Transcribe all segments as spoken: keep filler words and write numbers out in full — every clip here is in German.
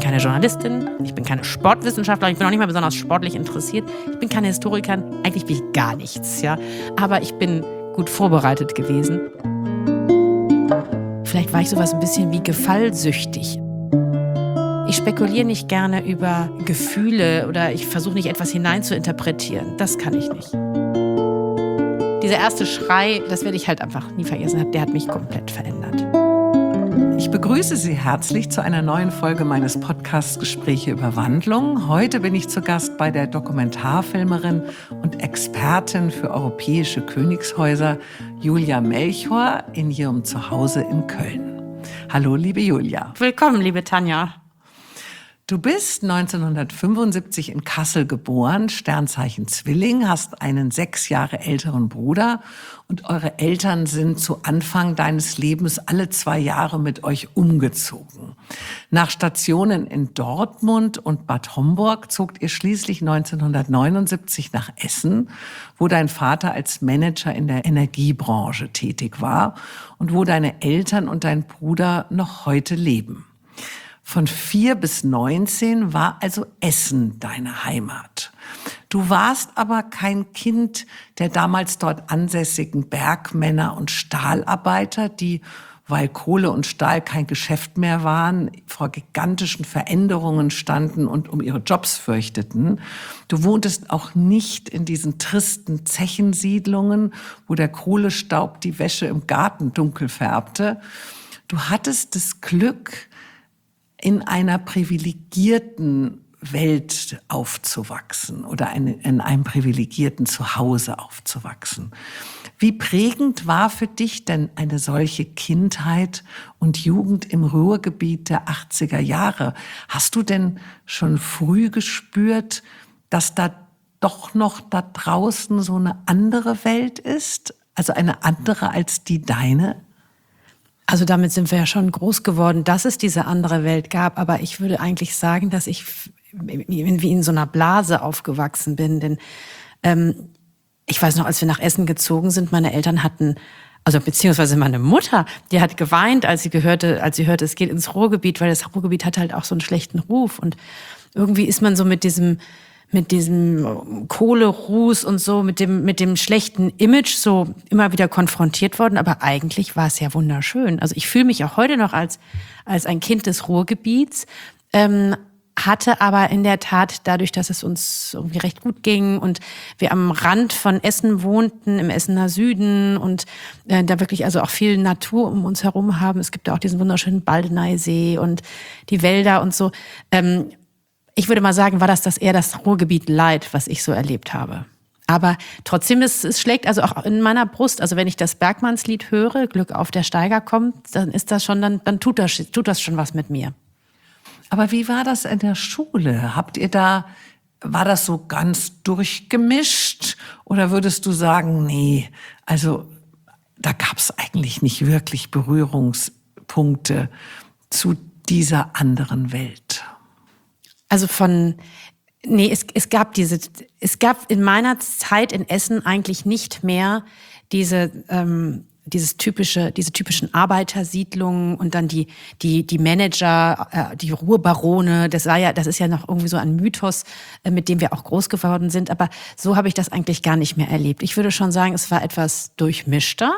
keine Journalistin, ich bin keine Sportwissenschaftlerin, ich bin auch nicht mal besonders sportlich interessiert, ich bin keine Historikerin, eigentlich bin ich gar nichts, ja. Aber ich bin gut vorbereitet gewesen. Vielleicht war ich sowas ein bisschen wie gefallsüchtig. Ich spekuliere nicht gerne über Gefühle oder ich versuche nicht etwas hineinzuinterpretieren. Das kann ich nicht. Dieser erste Schrei, das werde ich halt einfach nie vergessen, der hat mich komplett verändert. Ich begrüße Sie herzlich zu einer neuen Folge meines Podcasts Gespräche über Wandlung. Heute bin ich zu Gast bei der Dokumentarfilmerin und Expertin für europäische Königshäuser Julia Melchior in ihrem Zuhause in Köln. Hallo, liebe Julia. Willkommen, liebe Tanja. Du bist neunzehnhundertfünfundsiebzig in Kassel geboren, Sternzeichen Zwilling, hast einen sechs Jahre älteren Bruder und eure Eltern sind zu Anfang deines Lebens alle zwei Jahre mit euch umgezogen. Nach Stationen in Dortmund und Bad Homburg zogt ihr schließlich neunzehnhundertneunundsiebzig nach Essen, wo dein Vater als Manager in der Energiebranche tätig war und wo deine Eltern und dein Bruder noch heute leben. Von vier bis neunzehn war also Essen deine Heimat. Du warst aber kein Kind der damals dort ansässigen Bergmänner und Stahlarbeiter, die, weil Kohle und Stahl kein Geschäft mehr waren, vor gigantischen Veränderungen standen und um ihre Jobs fürchteten. Du wohntest auch nicht in diesen tristen Zechensiedlungen, wo der Kohlestaub die Wäsche im Garten dunkel färbte. Du hattest das Glück, in einer privilegierten Welt aufzuwachsen oder in einem privilegierten Zuhause aufzuwachsen. Wie prägend war für dich denn eine solche Kindheit und Jugend im Ruhrgebiet der achtziger Jahre? Hast du denn schon früh gespürt, dass da doch noch da draußen so eine andere Welt ist? Also eine andere als die deine? Also damit sind wir ja schon groß geworden, dass es diese andere Welt gab. Aber ich würde eigentlich sagen, dass ich wie in so einer Blase aufgewachsen bin. Denn ähm, ich weiß noch, als wir nach Essen gezogen sind, meine Eltern hatten, also beziehungsweise meine Mutter, die hat geweint, als sie gehörte, als sie hörte, es geht ins Ruhrgebiet, weil das Ruhrgebiet hat halt auch so einen schlechten Ruf. Und irgendwie ist man so mit diesem mit diesem Kohleruß und so, mit dem, mit dem schlechten Image so immer wieder konfrontiert worden. Aber eigentlich war es ja wunderschön. Also ich fühle mich auch heute noch als, als ein Kind des Ruhrgebiets, ähm, hatte aber in der Tat, dadurch, dass es uns irgendwie recht gut ging und wir am Rand von Essen wohnten, im Essener Süden und äh, da wirklich also auch viel Natur um uns herum haben. Es gibt ja auch diesen wunderschönen Baldeneysee und die Wälder und so. Ähm, Ich würde mal sagen, war das das eher das Ruhrgebiet Light, was ich so erlebt habe. Aber trotzdem, es, es schlägt also auch in meiner Brust. Also wenn ich das Bergmannslied höre, Glück auf der Steiger kommt, dann ist das schon, dann, dann tut das, tut das schon was mit mir. Aber wie war das in der Schule? Habt ihr da, war das so ganz durchgemischt? Oder würdest du sagen, nee, also da gab es eigentlich nicht wirklich Berührungspunkte zu dieser anderen Welt? Also von, nee, es, es gab diese, es gab in meiner Zeit in Essen eigentlich nicht mehr diese, ähm, dieses typische, diese typischen Arbeitersiedlungen und dann die, die, die Manager, äh, die Ruhrbarone. Das war ja, das ist ja noch irgendwie so ein Mythos, äh, mit dem wir auch groß geworden sind. Aber so habe ich das eigentlich gar nicht mehr erlebt. Ich würde schon sagen, es war etwas durchmischter.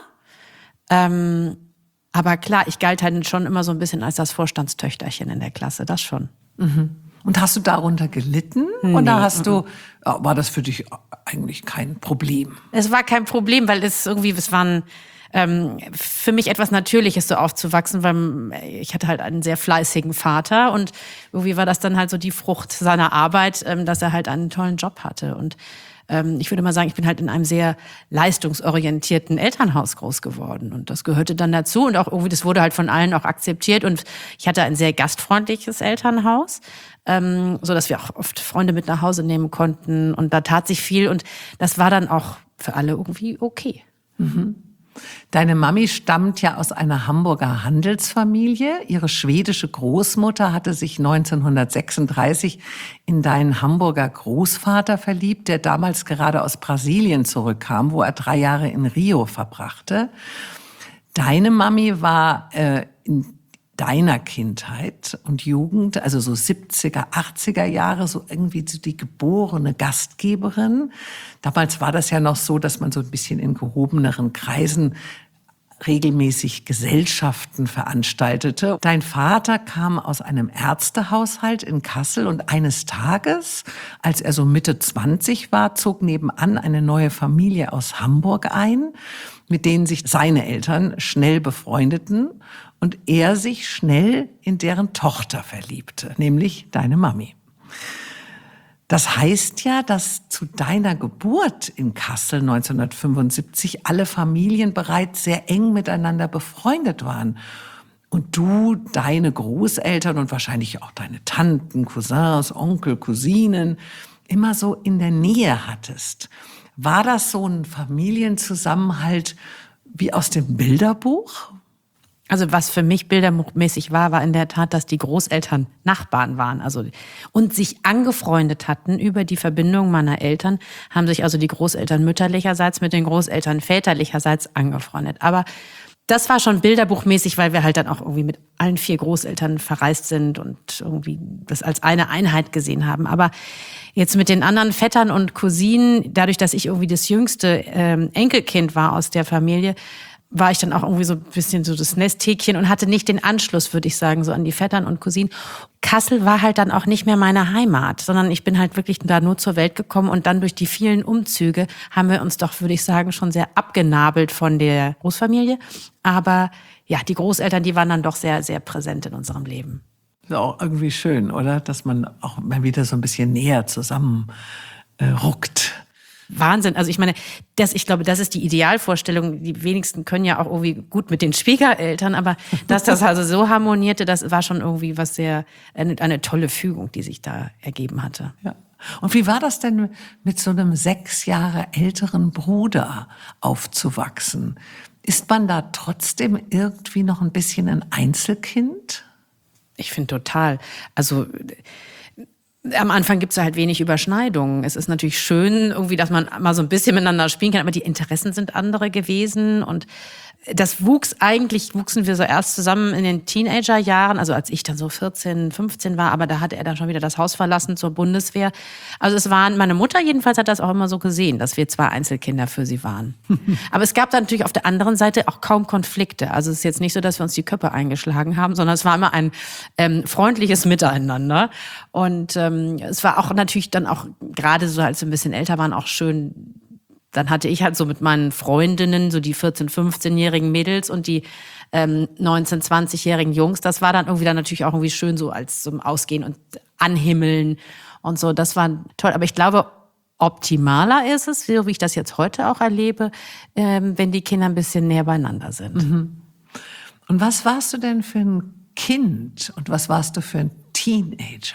Ähm, aber klar, ich galt halt schon immer so ein bisschen als das Vorstandstöchterchen in der Klasse. Das schon. Mhm. Und hast du darunter gelitten? Nee. Oder hast du, war das für dich eigentlich kein Problem? Es war kein Problem, weil es irgendwie, es waren ähm, für mich etwas Natürliches, so aufzuwachsen, weil ich hatte halt einen sehr fleißigen Vater und irgendwie war das dann halt so die Frucht seiner Arbeit, ähm, dass er halt einen tollen Job hatte. Und ähm, ich würde mal sagen, ich bin halt in einem sehr leistungsorientierten Elternhaus groß geworden und das gehörte dann dazu und auch irgendwie, das wurde halt von allen auch akzeptiert und ich hatte ein sehr gastfreundliches Elternhaus. Ähm, so dass wir auch oft Freunde mit nach Hause nehmen konnten und da tat sich viel und das war dann auch für alle irgendwie okay. Mhm. Deine Mami stammt ja aus einer Hamburger Handelsfamilie. Ihre schwedische Großmutter hatte sich neunzehnhundertsechsunddreißig in deinen Hamburger Großvater verliebt, der damals gerade aus Brasilien zurückkam, wo er drei Jahre in Rio verbrachte. Deine Mami war äh, in deiner Kindheit und Jugend, also so siebziger, achtziger Jahre, so irgendwie so die geborene Gastgeberin. Damals war das ja noch so, dass man so ein bisschen in gehobeneren Kreisen regelmäßig Gesellschaften veranstaltete. Dein Vater kam aus einem Ärztehaushalt in Kassel und eines Tages, als er so Mitte zwanzig war, zog nebenan eine neue Familie aus Hamburg ein, mit denen sich seine Eltern schnell befreundeten und er sich schnell in deren Tochter verliebte, nämlich deine Mami. Das heißt ja, dass zu deiner Geburt in Kassel neunzehnhundertfünfundsiebzig alle Familien bereits sehr eng miteinander befreundet waren. Und du, deine Großeltern und wahrscheinlich auch deine Tanten, Cousins, Onkel, Cousinen immer so in der Nähe hattest. War das so ein Familienzusammenhalt wie aus dem Bilderbuch? Also was für mich bilderbuchmäßig war, war in der Tat, dass die Großeltern Nachbarn waren, also und sich angefreundet hatten über die Verbindung meiner Eltern, haben sich also die Großeltern mütterlicherseits mit den Großeltern väterlicherseits angefreundet. Aber das war schon bilderbuchmäßig, weil wir halt dann auch irgendwie mit allen vier Großeltern verreist sind und irgendwie das als eine Einheit gesehen haben. Aber jetzt mit den anderen Vettern und Cousinen, dadurch, dass ich irgendwie das jüngste ähm, Enkelkind war aus der Familie, war ich dann auch irgendwie so ein bisschen so das Nesthäkchen und hatte nicht den Anschluss, würde ich sagen, so an die Vettern und Cousinen. Kassel war halt dann auch nicht mehr meine Heimat, sondern ich bin halt wirklich da nur zur Welt gekommen und dann durch die vielen Umzüge haben wir uns doch, würde ich sagen, schon sehr abgenabelt von der Großfamilie. Aber ja, die Großeltern, die waren dann doch sehr, sehr präsent in unserem Leben. Ist auch irgendwie schön, oder? Dass man auch mal wieder so ein bisschen näher zusammen äh, ruckt. Wahnsinn. Also ich meine, das, ich glaube, das ist die Idealvorstellung. Die wenigsten können ja auch irgendwie gut mit den Schwiegereltern, aber dass das also so harmonierte, das war schon irgendwie was sehr, eine, eine tolle Fügung, die sich da ergeben hatte. Ja. Und wie war das denn, mit so einem sechs Jahre älteren Bruder aufzuwachsen? Ist man da trotzdem irgendwie noch ein bisschen ein Einzelkind? Ich finde total. Also am Anfang gibt es halt wenig Überschneidungen. Es ist natürlich schön, irgendwie, dass man mal so ein bisschen miteinander spielen kann, aber die Interessen sind andere gewesen und das wuchs eigentlich, wuchsen wir so erst zusammen in den Teenagerjahren, also als ich dann so vierzehn, fünfzehn war, aber da hatte er dann schon wieder das Haus verlassen zur Bundeswehr. Also es waren, meine Mutter jedenfalls hat das auch immer so gesehen, dass wir zwei Einzelkinder für sie waren. Aber es gab dann natürlich auf der anderen Seite auch kaum Konflikte. Also es ist jetzt nicht so, dass wir uns die Köpfe eingeschlagen haben, sondern es war immer ein ähm, freundliches Miteinander. Und ähm, es war auch natürlich dann auch, gerade so als wir ein bisschen älter waren, auch schön. Dann hatte ich halt so mit meinen Freundinnen, so die vierzehn-, fünfzehnjährigen Mädels und die ähm, neunzehn-, zwanzigjährigen Jungs. Das war dann irgendwie dann natürlich auch irgendwie schön so als zum Ausgehen und Anhimmeln und so. Das war toll. Aber ich glaube, optimaler ist es, so wie ich das jetzt heute auch erlebe, ähm, wenn die Kinder ein bisschen näher beieinander sind. Mhm. Und was warst du denn für ein Kind und was warst du für ein Teenager?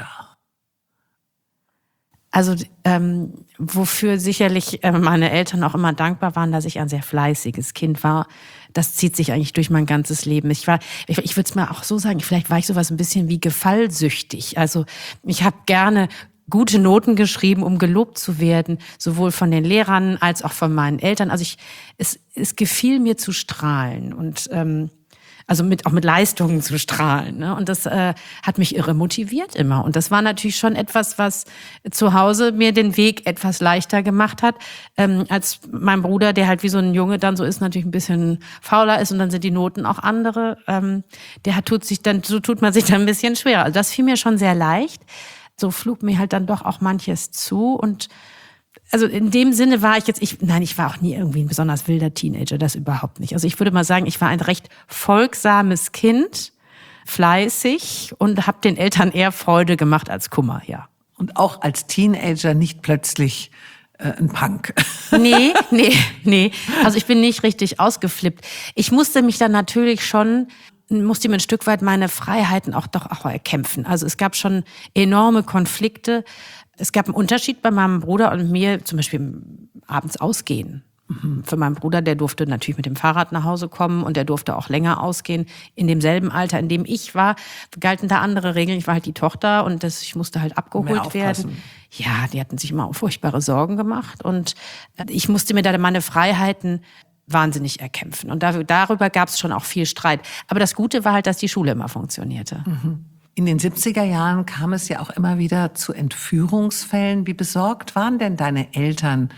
Also ähm, wofür sicherlich äh, meine Eltern auch immer dankbar waren, dass ich ein sehr fleißiges Kind war. Das zieht sich eigentlich durch mein ganzes Leben. Ich war, ich, ich würde es mal auch so sagen, vielleicht war ich sowas ein bisschen wie gefallsüchtig. Also ich habe gerne gute Noten geschrieben, um gelobt zu werden, sowohl von den Lehrern als auch von meinen Eltern. Also ich, es, es gefiel mir zu strahlen und ähm, also mit, auch mit Leistungen zu strahlen. Ne? Und das äh, hat mich irre motiviert immer. Und das war natürlich schon etwas, was zu Hause mir den Weg etwas leichter gemacht hat, ähm, als mein Bruder, der halt wie so ein Junge dann so ist, natürlich ein bisschen fauler ist und dann sind die Noten auch andere. Ähm, der hat, tut sich dann, so tut man sich dann ein bisschen schwerer. Also das fiel mir schon sehr leicht. So flog mir halt dann doch auch manches zu und also in dem Sinne war ich jetzt, ich, nein, ich war auch nie irgendwie ein besonders wilder Teenager, das überhaupt nicht. Also ich würde mal sagen, ich war ein recht folgsames Kind, fleißig und habe den Eltern eher Freude gemacht als Kummer, ja. Und auch als Teenager nicht plötzlich äh, ein Punk. Nee, nee, nee. Also ich bin nicht richtig ausgeflippt. Ich musste mich dann natürlich schon, musste mir ein Stück weit meine Freiheiten auch doch auch erkämpfen. Also es gab schon enorme Konflikte. Es gab einen Unterschied bei meinem Bruder und mir, zum Beispiel abends ausgehen. Für meinen Bruder, der durfte natürlich mit dem Fahrrad nach Hause kommen und der durfte auch länger ausgehen. In demselben Alter, in dem ich war, galten da andere Regeln. Ich war halt die Tochter und das, ich musste halt abgeholt werden. Ja, die hatten sich immer furchtbare Sorgen gemacht und ich musste mir da meine Freiheiten wahnsinnig erkämpfen. Und dafür, darüber gab es schon auch viel Streit. Aber das Gute war halt, dass die Schule immer funktionierte. In den siebziger Jahren kam es ja auch immer wieder zu Entführungsfällen. Wie besorgt waren denn deine Eltern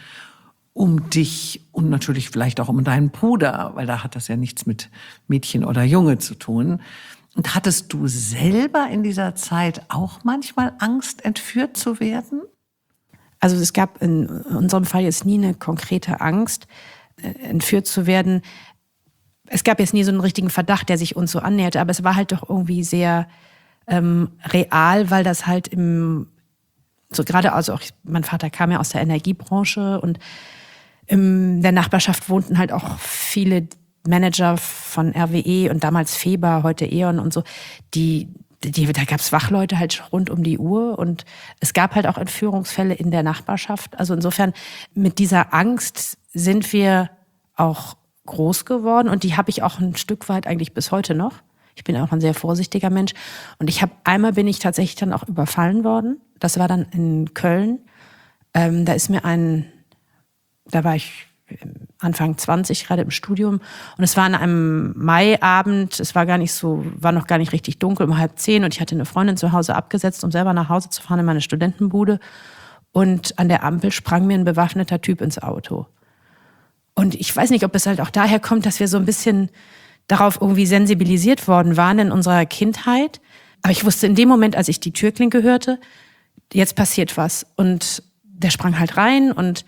um dich und natürlich vielleicht auch um deinen Bruder? Weil da hat das ja nichts mit Mädchen oder Junge zu tun. Und hattest du selber in dieser Zeit auch manchmal Angst, entführt zu werden? Also es gab in unserem Fall jetzt nie eine konkrete Angst, entführt zu werden. Es gab jetzt nie so einen richtigen Verdacht, der sich uns so annäherte, aber es war halt doch irgendwie sehr ähm, real, weil das halt im, so gerade, also auch mein Vater kam ja aus der Energiebranche und in der Nachbarschaft wohnten halt auch viele Manager von R W E und damals Feber, heute E.ON und so, die Die, da gab es Wachleute halt rund um die Uhr und es gab halt auch Entführungsfälle in der Nachbarschaft. Also insofern mit dieser Angst sind wir auch groß geworden und die habe ich auch ein Stück weit eigentlich bis heute noch. Ich bin auch ein sehr vorsichtiger Mensch und ich habe einmal bin ich tatsächlich dann auch überfallen worden. Das war dann in Köln. Ähm, da ist mir ein, da war ich Anfang zwanzig, gerade im Studium. Und es war an einem Maiabend, es war gar nicht so, war noch gar nicht richtig dunkel, um halb zehn. Und ich hatte eine Freundin zu Hause abgesetzt, um selber nach Hause zu fahren in meine Studentenbude. Und an der Ampel sprang mir ein bewaffneter Typ ins Auto. Und ich weiß nicht, ob es halt auch daher kommt, dass wir so ein bisschen darauf irgendwie sensibilisiert worden waren in unserer Kindheit. Aber ich wusste in dem Moment, als ich die Türklinke hörte, jetzt passiert was. Und der sprang halt rein und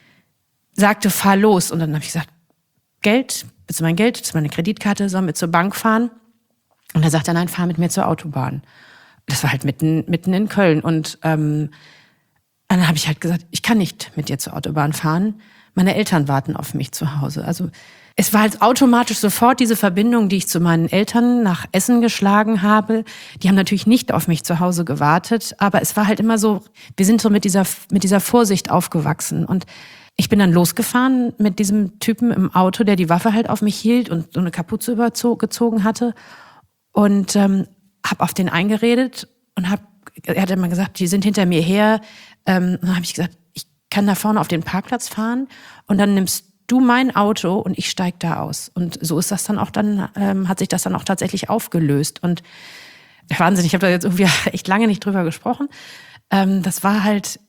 sagte, fahr los. Und dann habe ich gesagt, Geld, willst du mein Geld, willst du meine Kreditkarte, sollen wir zur Bank fahren? Und dann sagt er, nein, fahr mit mir zur Autobahn. Das war halt mitten, mitten in Köln. Und ähm, dann habe ich halt gesagt, ich kann nicht mit dir zur Autobahn fahren. Meine Eltern warten auf mich zu Hause. Also es war halt automatisch sofort diese Verbindung, die ich zu meinen Eltern nach Essen geschlagen habe. Die haben natürlich nicht auf mich zu Hause gewartet, aber es war halt immer so, wir sind so mit dieser, mit dieser Vorsicht aufgewachsen. Und ich bin dann losgefahren mit diesem Typen im Auto, der die Waffe halt auf mich hielt und so eine Kapuze übergezogen hatte. Und ähm, habe auf den eingeredet und hab, er hat immer gesagt, die sind hinter mir her. Ähm, dann habe ich gesagt, ich kann da vorne auf den Parkplatz fahren und dann nimmst du mein Auto und ich steig da aus. Und so ist das dann auch dann, ähm, hat sich das dann auch tatsächlich aufgelöst. Und Wahnsinn, ich habe da jetzt irgendwie echt lange nicht drüber gesprochen. Ähm, das war halt,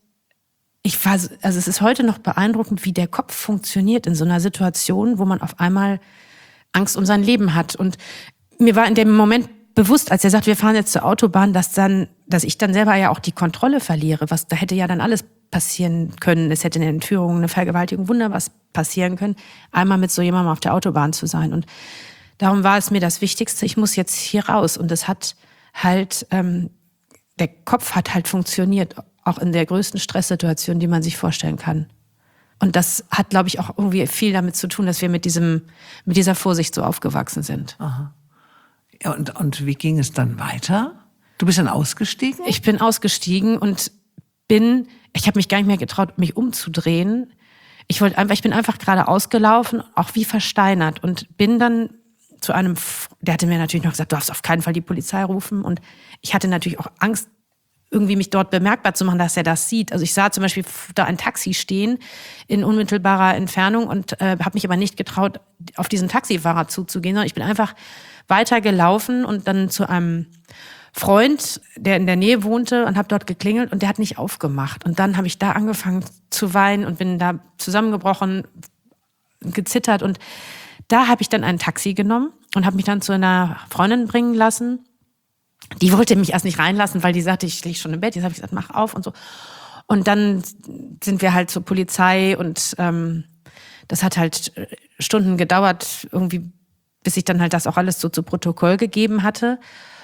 ich war, also es ist heute noch beeindruckend, wie der Kopf funktioniert in so einer Situation, wo man auf einmal Angst um sein Leben hat. Und mir war in dem Moment bewusst, als er sagt, wir fahren jetzt zur Autobahn, dass dann, dass ich dann selber ja auch die Kontrolle verliere. Was, da hätte ja dann alles passieren können. Es hätte eine Entführung, eine Vergewaltigung, Wunder was passieren können, einmal mit so jemandem auf der Autobahn zu sein. Und darum war es mir das Wichtigste, ich muss jetzt hier raus. Und es hat halt, ähm, der Kopf hat halt funktioniert, auch in der größten Stresssituation, die man sich vorstellen kann. Und das hat, glaube ich, auch irgendwie viel damit zu tun, dass wir mit diesem, mit dieser Vorsicht so aufgewachsen sind. Aha. Ja, und, und wie ging es dann weiter? Du bist dann ausgestiegen? Ich bin ausgestiegen und bin, ich habe mich gar nicht mehr getraut, mich umzudrehen. Ich wollte einfach, ich bin einfach gerade ausgelaufen, auch wie versteinert und bin dann zu einem, der hatte mir natürlich noch gesagt, du darfst auf keinen Fall die Polizei rufen. Und ich hatte natürlich auch Angst, irgendwie mich dort bemerkbar zu machen, dass er das sieht. Also ich sah zum Beispiel da ein Taxi stehen in unmittelbarer Entfernung und äh, habe mich aber nicht getraut, auf diesen Taxifahrer zuzugehen, sondern ich bin einfach weitergelaufen und dann zu einem Freund, der in der Nähe wohnte, und habe dort geklingelt und der hat nicht aufgemacht. Und dann habe ich da angefangen zu weinen und bin da zusammengebrochen, gezittert. Und da habe ich dann ein Taxi genommen und habe mich dann zu einer Freundin bringen lassen. Die wollte mich erst nicht reinlassen, weil die sagte, ich liege schon im Bett. Jetzt habe ich gesagt, mach auf und so. Und dann sind wir halt zur Polizei und ähm, das hat halt Stunden gedauert, irgendwie, bis ich dann halt das auch alles so zu Protokoll gegeben hatte.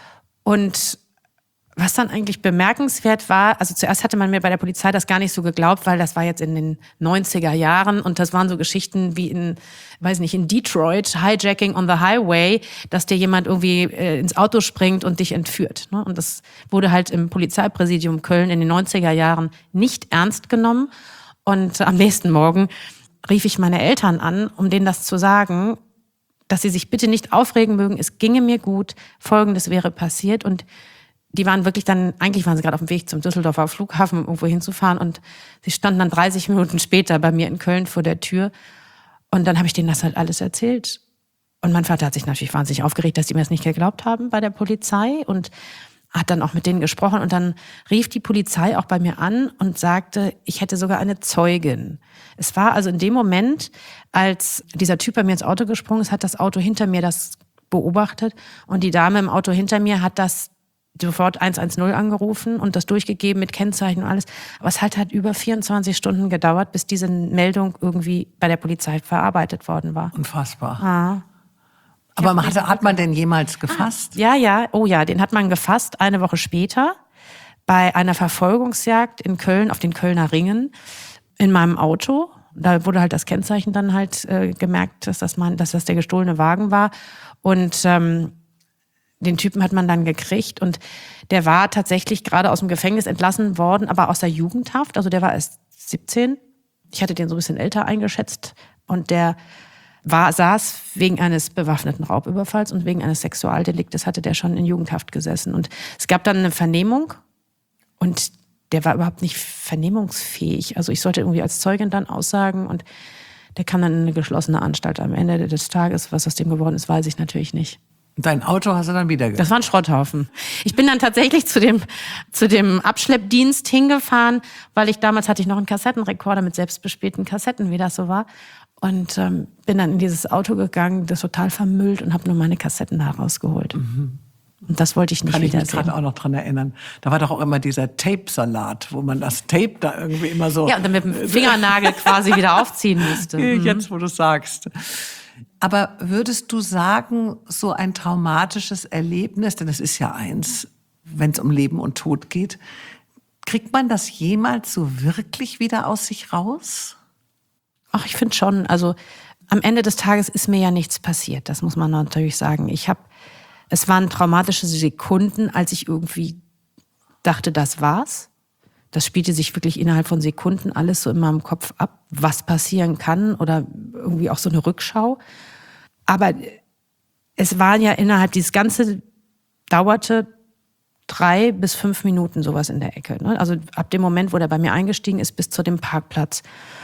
Und was dann eigentlich bemerkenswert war, also zuerst hatte man mir bei der Polizei das gar nicht so geglaubt, weil das war jetzt in den neunziger Jahren und das waren so Geschichten wie in, weiß nicht, in Detroit, Hijacking on the Highway, dass dir jemand irgendwie äh, ins Auto springt und dich entführt. Ne? Und das wurde halt im Polizeipräsidium Köln in den neunziger Jahren nicht ernst genommen. Und am nächsten Morgen rief ich meine Eltern an, um denen das zu sagen, dass sie sich bitte nicht aufregen mögen, es ginge mir gut, Folgendes wäre passiert. Und die waren wirklich dann, eigentlich waren sie gerade auf dem Weg zum Düsseldorfer Flughafen, irgendwo hinzufahren. Und sie standen dann dreißig Minuten später bei mir in Köln vor der Tür. Und dann habe ich denen das halt alles erzählt. Und mein Vater hat sich natürlich wahnsinnig aufgeregt, dass die mir das nicht geglaubt haben bei der Polizei und hat dann auch mit denen gesprochen. Und dann rief die Polizei auch bei mir an und sagte, ich hätte sogar eine Zeugin. Es war also in dem Moment, als dieser Typ bei mir ins Auto gesprungen ist, hat das Auto hinter mir das beobachtet. Und die Dame im Auto hinter mir hat das sofort eins eins null angerufen und das durchgegeben mit Kennzeichen und alles. Aber es hat halt über vierundzwanzig Stunden gedauert, bis diese Meldung irgendwie bei der Polizei verarbeitet worden war. Unfassbar. Ah. Aber man hat, hat man den jemals gefasst? Ja, ja, oh ja, den hat man gefasst eine Woche später bei einer Verfolgungsjagd in Köln auf den Kölner Ringen in meinem Auto. Da wurde halt das Kennzeichen dann halt äh, gemerkt, dass das, mein, dass das der gestohlene Wagen war. Und ähm, den Typen hat man dann gekriegt und der war tatsächlich gerade aus dem Gefängnis entlassen worden, aber aus der Jugendhaft. Also der war erst siebzehn. Ich hatte den so ein bisschen älter eingeschätzt und der war, saß wegen eines bewaffneten Raubüberfalls und wegen eines Sexualdeliktes hatte der schon in Jugendhaft gesessen. Und es gab dann eine Vernehmung und der war überhaupt nicht vernehmungsfähig. Also ich sollte irgendwie als Zeugin dann aussagen und der kam dann in eine geschlossene Anstalt. Am Ende des Tages, was aus dem geworden ist, weiß ich natürlich nicht. Dein Auto hast du dann wieder gekriegt? Das war ein Schrotthaufen. Ich bin dann tatsächlich zu dem, zu dem Abschleppdienst hingefahren, weil ich damals hatte ich noch einen Kassettenrekorder mit selbstbespielten Kassetten, wie das so war. Und ähm, bin dann in dieses Auto gegangen, das total vermüllt und habe nur meine Kassetten da rausgeholt. Mhm. Und das wollte ich nicht Kann ich mich wiedersehen. gerade auch noch dran erinnern. Da war doch auch immer dieser Tape-Salat, wo man das Tape da irgendwie immer so... Ja, und dann mit dem Fingernagel quasi wieder aufziehen musste. Mhm. Jetzt, wo du sagst. Aber würdest du sagen, so ein traumatisches Erlebnis, denn es ist ja eins, wenn es um Leben und Tod geht, kriegt man das jemals so wirklich wieder aus sich raus? Ach, ich finde schon. Also am Ende des Tages ist mir ja nichts passiert. Das muss man natürlich sagen. Ich habe, es waren traumatische Sekunden, als ich irgendwie dachte, das war's. Das spielte sich wirklich innerhalb von Sekunden alles so in meinem Kopf ab, was passieren kann oder irgendwie auch so eine Rückschau. Aber es waren ja innerhalb, dieses Ganze dauerte drei bis fünf Minuten sowas in der Ecke. Ne? Also ab dem Moment, wo der bei mir eingestiegen ist, bis zu dem Parkplatz.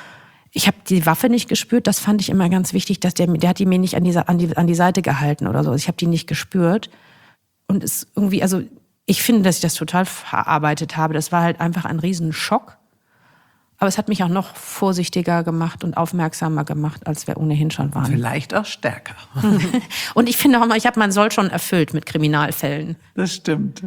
Ich habe die Waffe nicht gespürt, das fand ich immer ganz wichtig, dass der, der hat die mir nicht an die, an die, an die Seite gehalten oder so. Also ich habe die nicht gespürt. Und es irgendwie, also ich finde, dass ich das total verarbeitet habe. Das war halt einfach ein Riesenschock. Aber es hat mich auch noch vorsichtiger gemacht und aufmerksamer gemacht, als wir ohnehin schon waren. Vielleicht auch stärker. Und ich finde auch mal, ich habe mein Soll schon erfüllt mit Kriminalfällen. Das stimmt.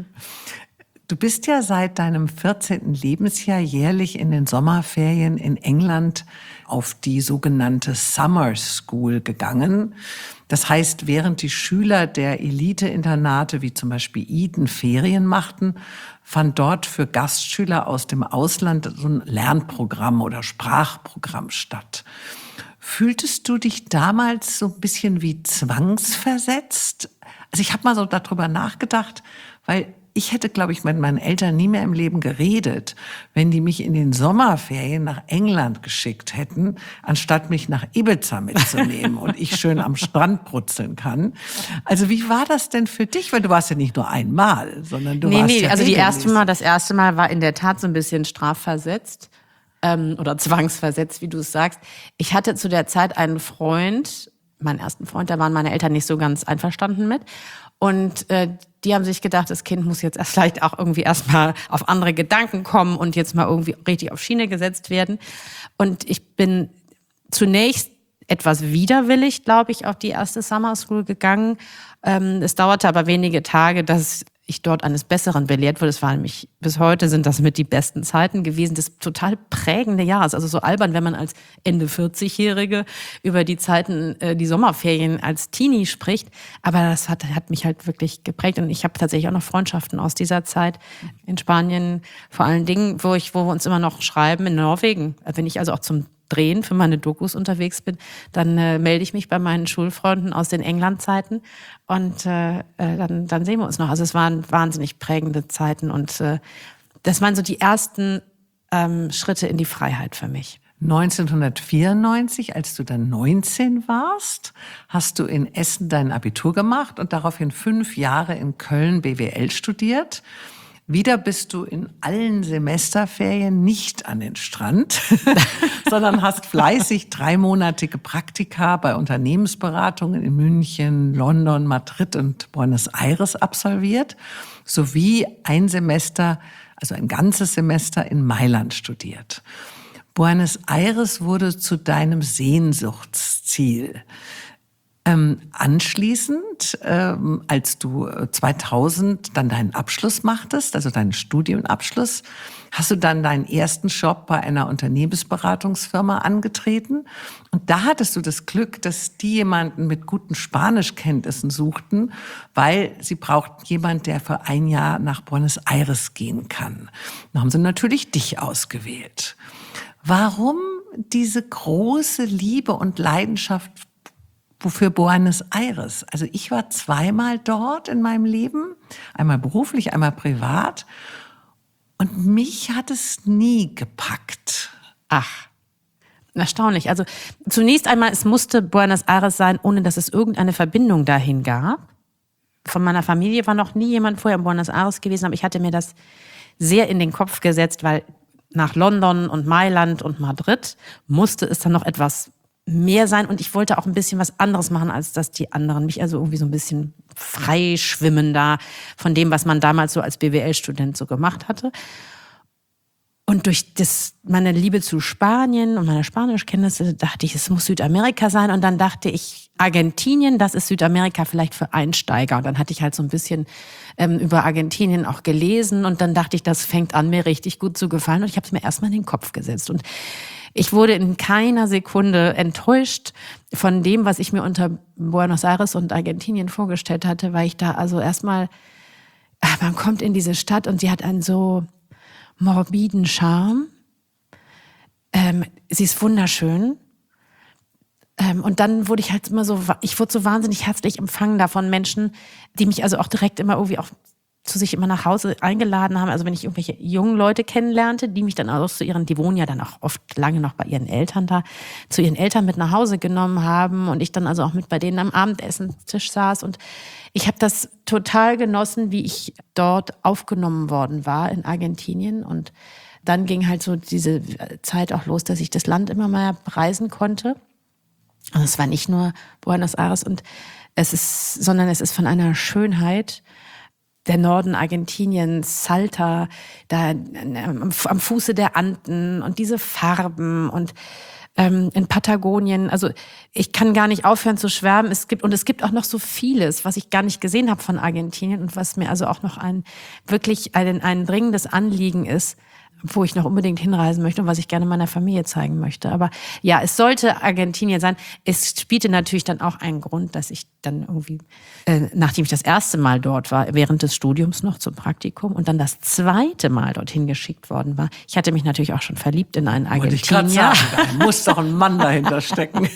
Du bist ja seit deinem vierzehnten Lebensjahr jährlich in den Sommerferien in England auf die sogenannte Summer School gegangen. Das heißt, während die Schüler der Elite-Internate wie zum Beispiel Eton Ferien machten, fand dort für Gastschüler aus dem Ausland so ein Lernprogramm oder Sprachprogramm statt. Fühltest du dich damals so ein bisschen wie zwangsversetzt? Also ich habe mal so darüber nachgedacht, weil ich hätte, glaube ich, mit meinen Eltern nie mehr im Leben geredet, wenn die mich in den Sommerferien nach England geschickt hätten, anstatt mich nach Ibiza mitzunehmen und ich schön am Strand brutzeln kann. Also wie war das denn für dich? Weil du warst ja nicht nur einmal, sondern du nee, warst nee, ja also die regelmäßig. erste Mal, das erste Mal war in der Tat so ein bisschen strafversetzt ähm, oder zwangsversetzt, wie du es sagst. Ich hatte zu der Zeit einen Freund, meinen ersten Freund, da waren meine Eltern nicht so ganz einverstanden mit. Und äh, die haben sich gedacht, das Kind muss jetzt erst vielleicht auch irgendwie erstmal auf andere Gedanken kommen und jetzt mal irgendwie richtig auf Schiene gesetzt werden. Und ich bin zunächst etwas widerwillig, glaube ich, auf die erste Summer School gegangen. Ähm, es dauerte aber wenige Tage, dass ich dort eines Besseren belehrt wurde. Es war nämlich, bis heute sind das mit die besten Zeiten gewesen, das total prägende Jahres. Also so albern, wenn man als Ende vierzig-Jährige über die Zeiten, äh, die Sommerferien als Teenie spricht. Aber das hat, hat mich halt wirklich geprägt. Und ich habe tatsächlich auch noch Freundschaften aus dieser Zeit in Spanien, vor allen Dingen, wo ich, wo wir uns immer noch schreiben, in Norwegen. Wenn ich also auch zum Drehen für meine Dokus unterwegs bin, dann äh, melde ich mich bei meinen Schulfreunden aus den England-Zeiten und äh, dann, dann sehen wir uns noch. Also es waren wahnsinnig prägende Zeiten und äh, das waren so die ersten ähm, Schritte in die Freiheit für mich. neunzehnhundertvierundneunzig, als du dann neunzehn warst, hast du in Essen dein Abitur gemacht und daraufhin fünf Jahre in Köln B W L studiert. Wieder bist du in allen Semesterferien nicht an den Strand, sondern hast fleißig dreimonatige Praktika bei Unternehmensberatungen in München, London, Madrid und Buenos Aires absolviert, sowie ein Semester, also ein ganzes Semester in Mailand studiert. Buenos Aires wurde zu deinem Sehnsuchtsziel. Ähm, anschließend, ähm, als du zweitausend dann deinen Abschluss machtest, also deinen Studienabschluss, hast du dann deinen ersten Job bei einer Unternehmensberatungsfirma angetreten. Und da hattest du das Glück, dass die jemanden mit guten Spanischkenntnissen suchten, weil sie brauchten jemanden, der für ein Jahr nach Buenos Aires gehen kann. Da haben sie natürlich dich ausgewählt. Warum diese große Liebe und Leidenschaft für Buenos Aires? Also ich war zweimal dort in meinem Leben, einmal beruflich, einmal privat. Und mich hat es nie gepackt. Ach, erstaunlich. Also zunächst einmal, es musste Buenos Aires sein, ohne dass es irgendeine Verbindung dahin gab. Von meiner Familie war noch nie jemand vorher in Buenos Aires gewesen, aber ich hatte mir das sehr in den Kopf gesetzt, weil nach London und Mailand und Madrid musste es dann noch etwas mehr sein und ich wollte auch ein bisschen was anderes machen, als das die anderen. Mich also irgendwie so ein bisschen freischwimmen da von dem, was man damals so als B W L-Student so gemacht hatte. Und durch das, meine Liebe zu Spanien und meine Spanischkenntnisse dachte ich, es muss Südamerika sein. Und dann dachte ich, Argentinien, das ist Südamerika vielleicht für Einsteiger. Und dann hatte ich halt so ein bisschen ähm, über Argentinien auch gelesen. Und dann dachte ich, das fängt an, mir richtig gut zu gefallen. Und ich habe es mir erstmal in den Kopf gesetzt. Und ich wurde in keiner Sekunde enttäuscht von dem, was ich mir unter Buenos Aires und Argentinien vorgestellt hatte, weil ich da also erstmal, man kommt in diese Stadt und sie hat einen so morbiden Charme. Ähm, sie ist wunderschön. Ähm, und dann wurde ich halt immer so, ich wurde so wahnsinnig herzlich empfangen da von Menschen, die mich also auch direkt immer irgendwie auch zu sich immer nach Hause eingeladen haben. Also wenn ich irgendwelche jungen Leute kennenlernte, die mich dann auch zu ihren, die wohnen ja dann auch oft lange noch bei ihren Eltern da, zu ihren Eltern mit nach Hause genommen haben und ich dann also auch mit bei denen am Abendessenstisch saß. Und ich habe das total genossen, wie ich dort aufgenommen worden war in Argentinien. Und dann ging halt so diese Zeit auch los, dass ich das Land immer mal reisen konnte. Und es war nicht nur Buenos Aires und es ist, sondern es ist von einer Schönheit. Der Norden Argentiniens, Salta, da am Fuße der Anden und diese Farben und ähm, in Patagonien. Also ich kann gar nicht aufhören zu schwärmen. Es gibt und es gibt auch noch so vieles, was ich gar nicht gesehen habe von Argentinien und was mir also auch noch ein wirklich ein, ein dringendes Anliegen ist, wo ich noch unbedingt hinreisen möchte und was ich gerne meiner Familie zeigen möchte. Aber ja, es sollte Argentinien sein. Es spielte natürlich dann auch einen Grund, dass ich dann irgendwie, äh, nachdem ich das erste Mal dort war, während des Studiums noch zum Praktikum und dann das zweite Mal dorthin geschickt worden war. Ich hatte mich natürlich auch schon verliebt in einen Argentinier. Wollte ich gerade sagen, da muss doch ein Mann dahinter stecken.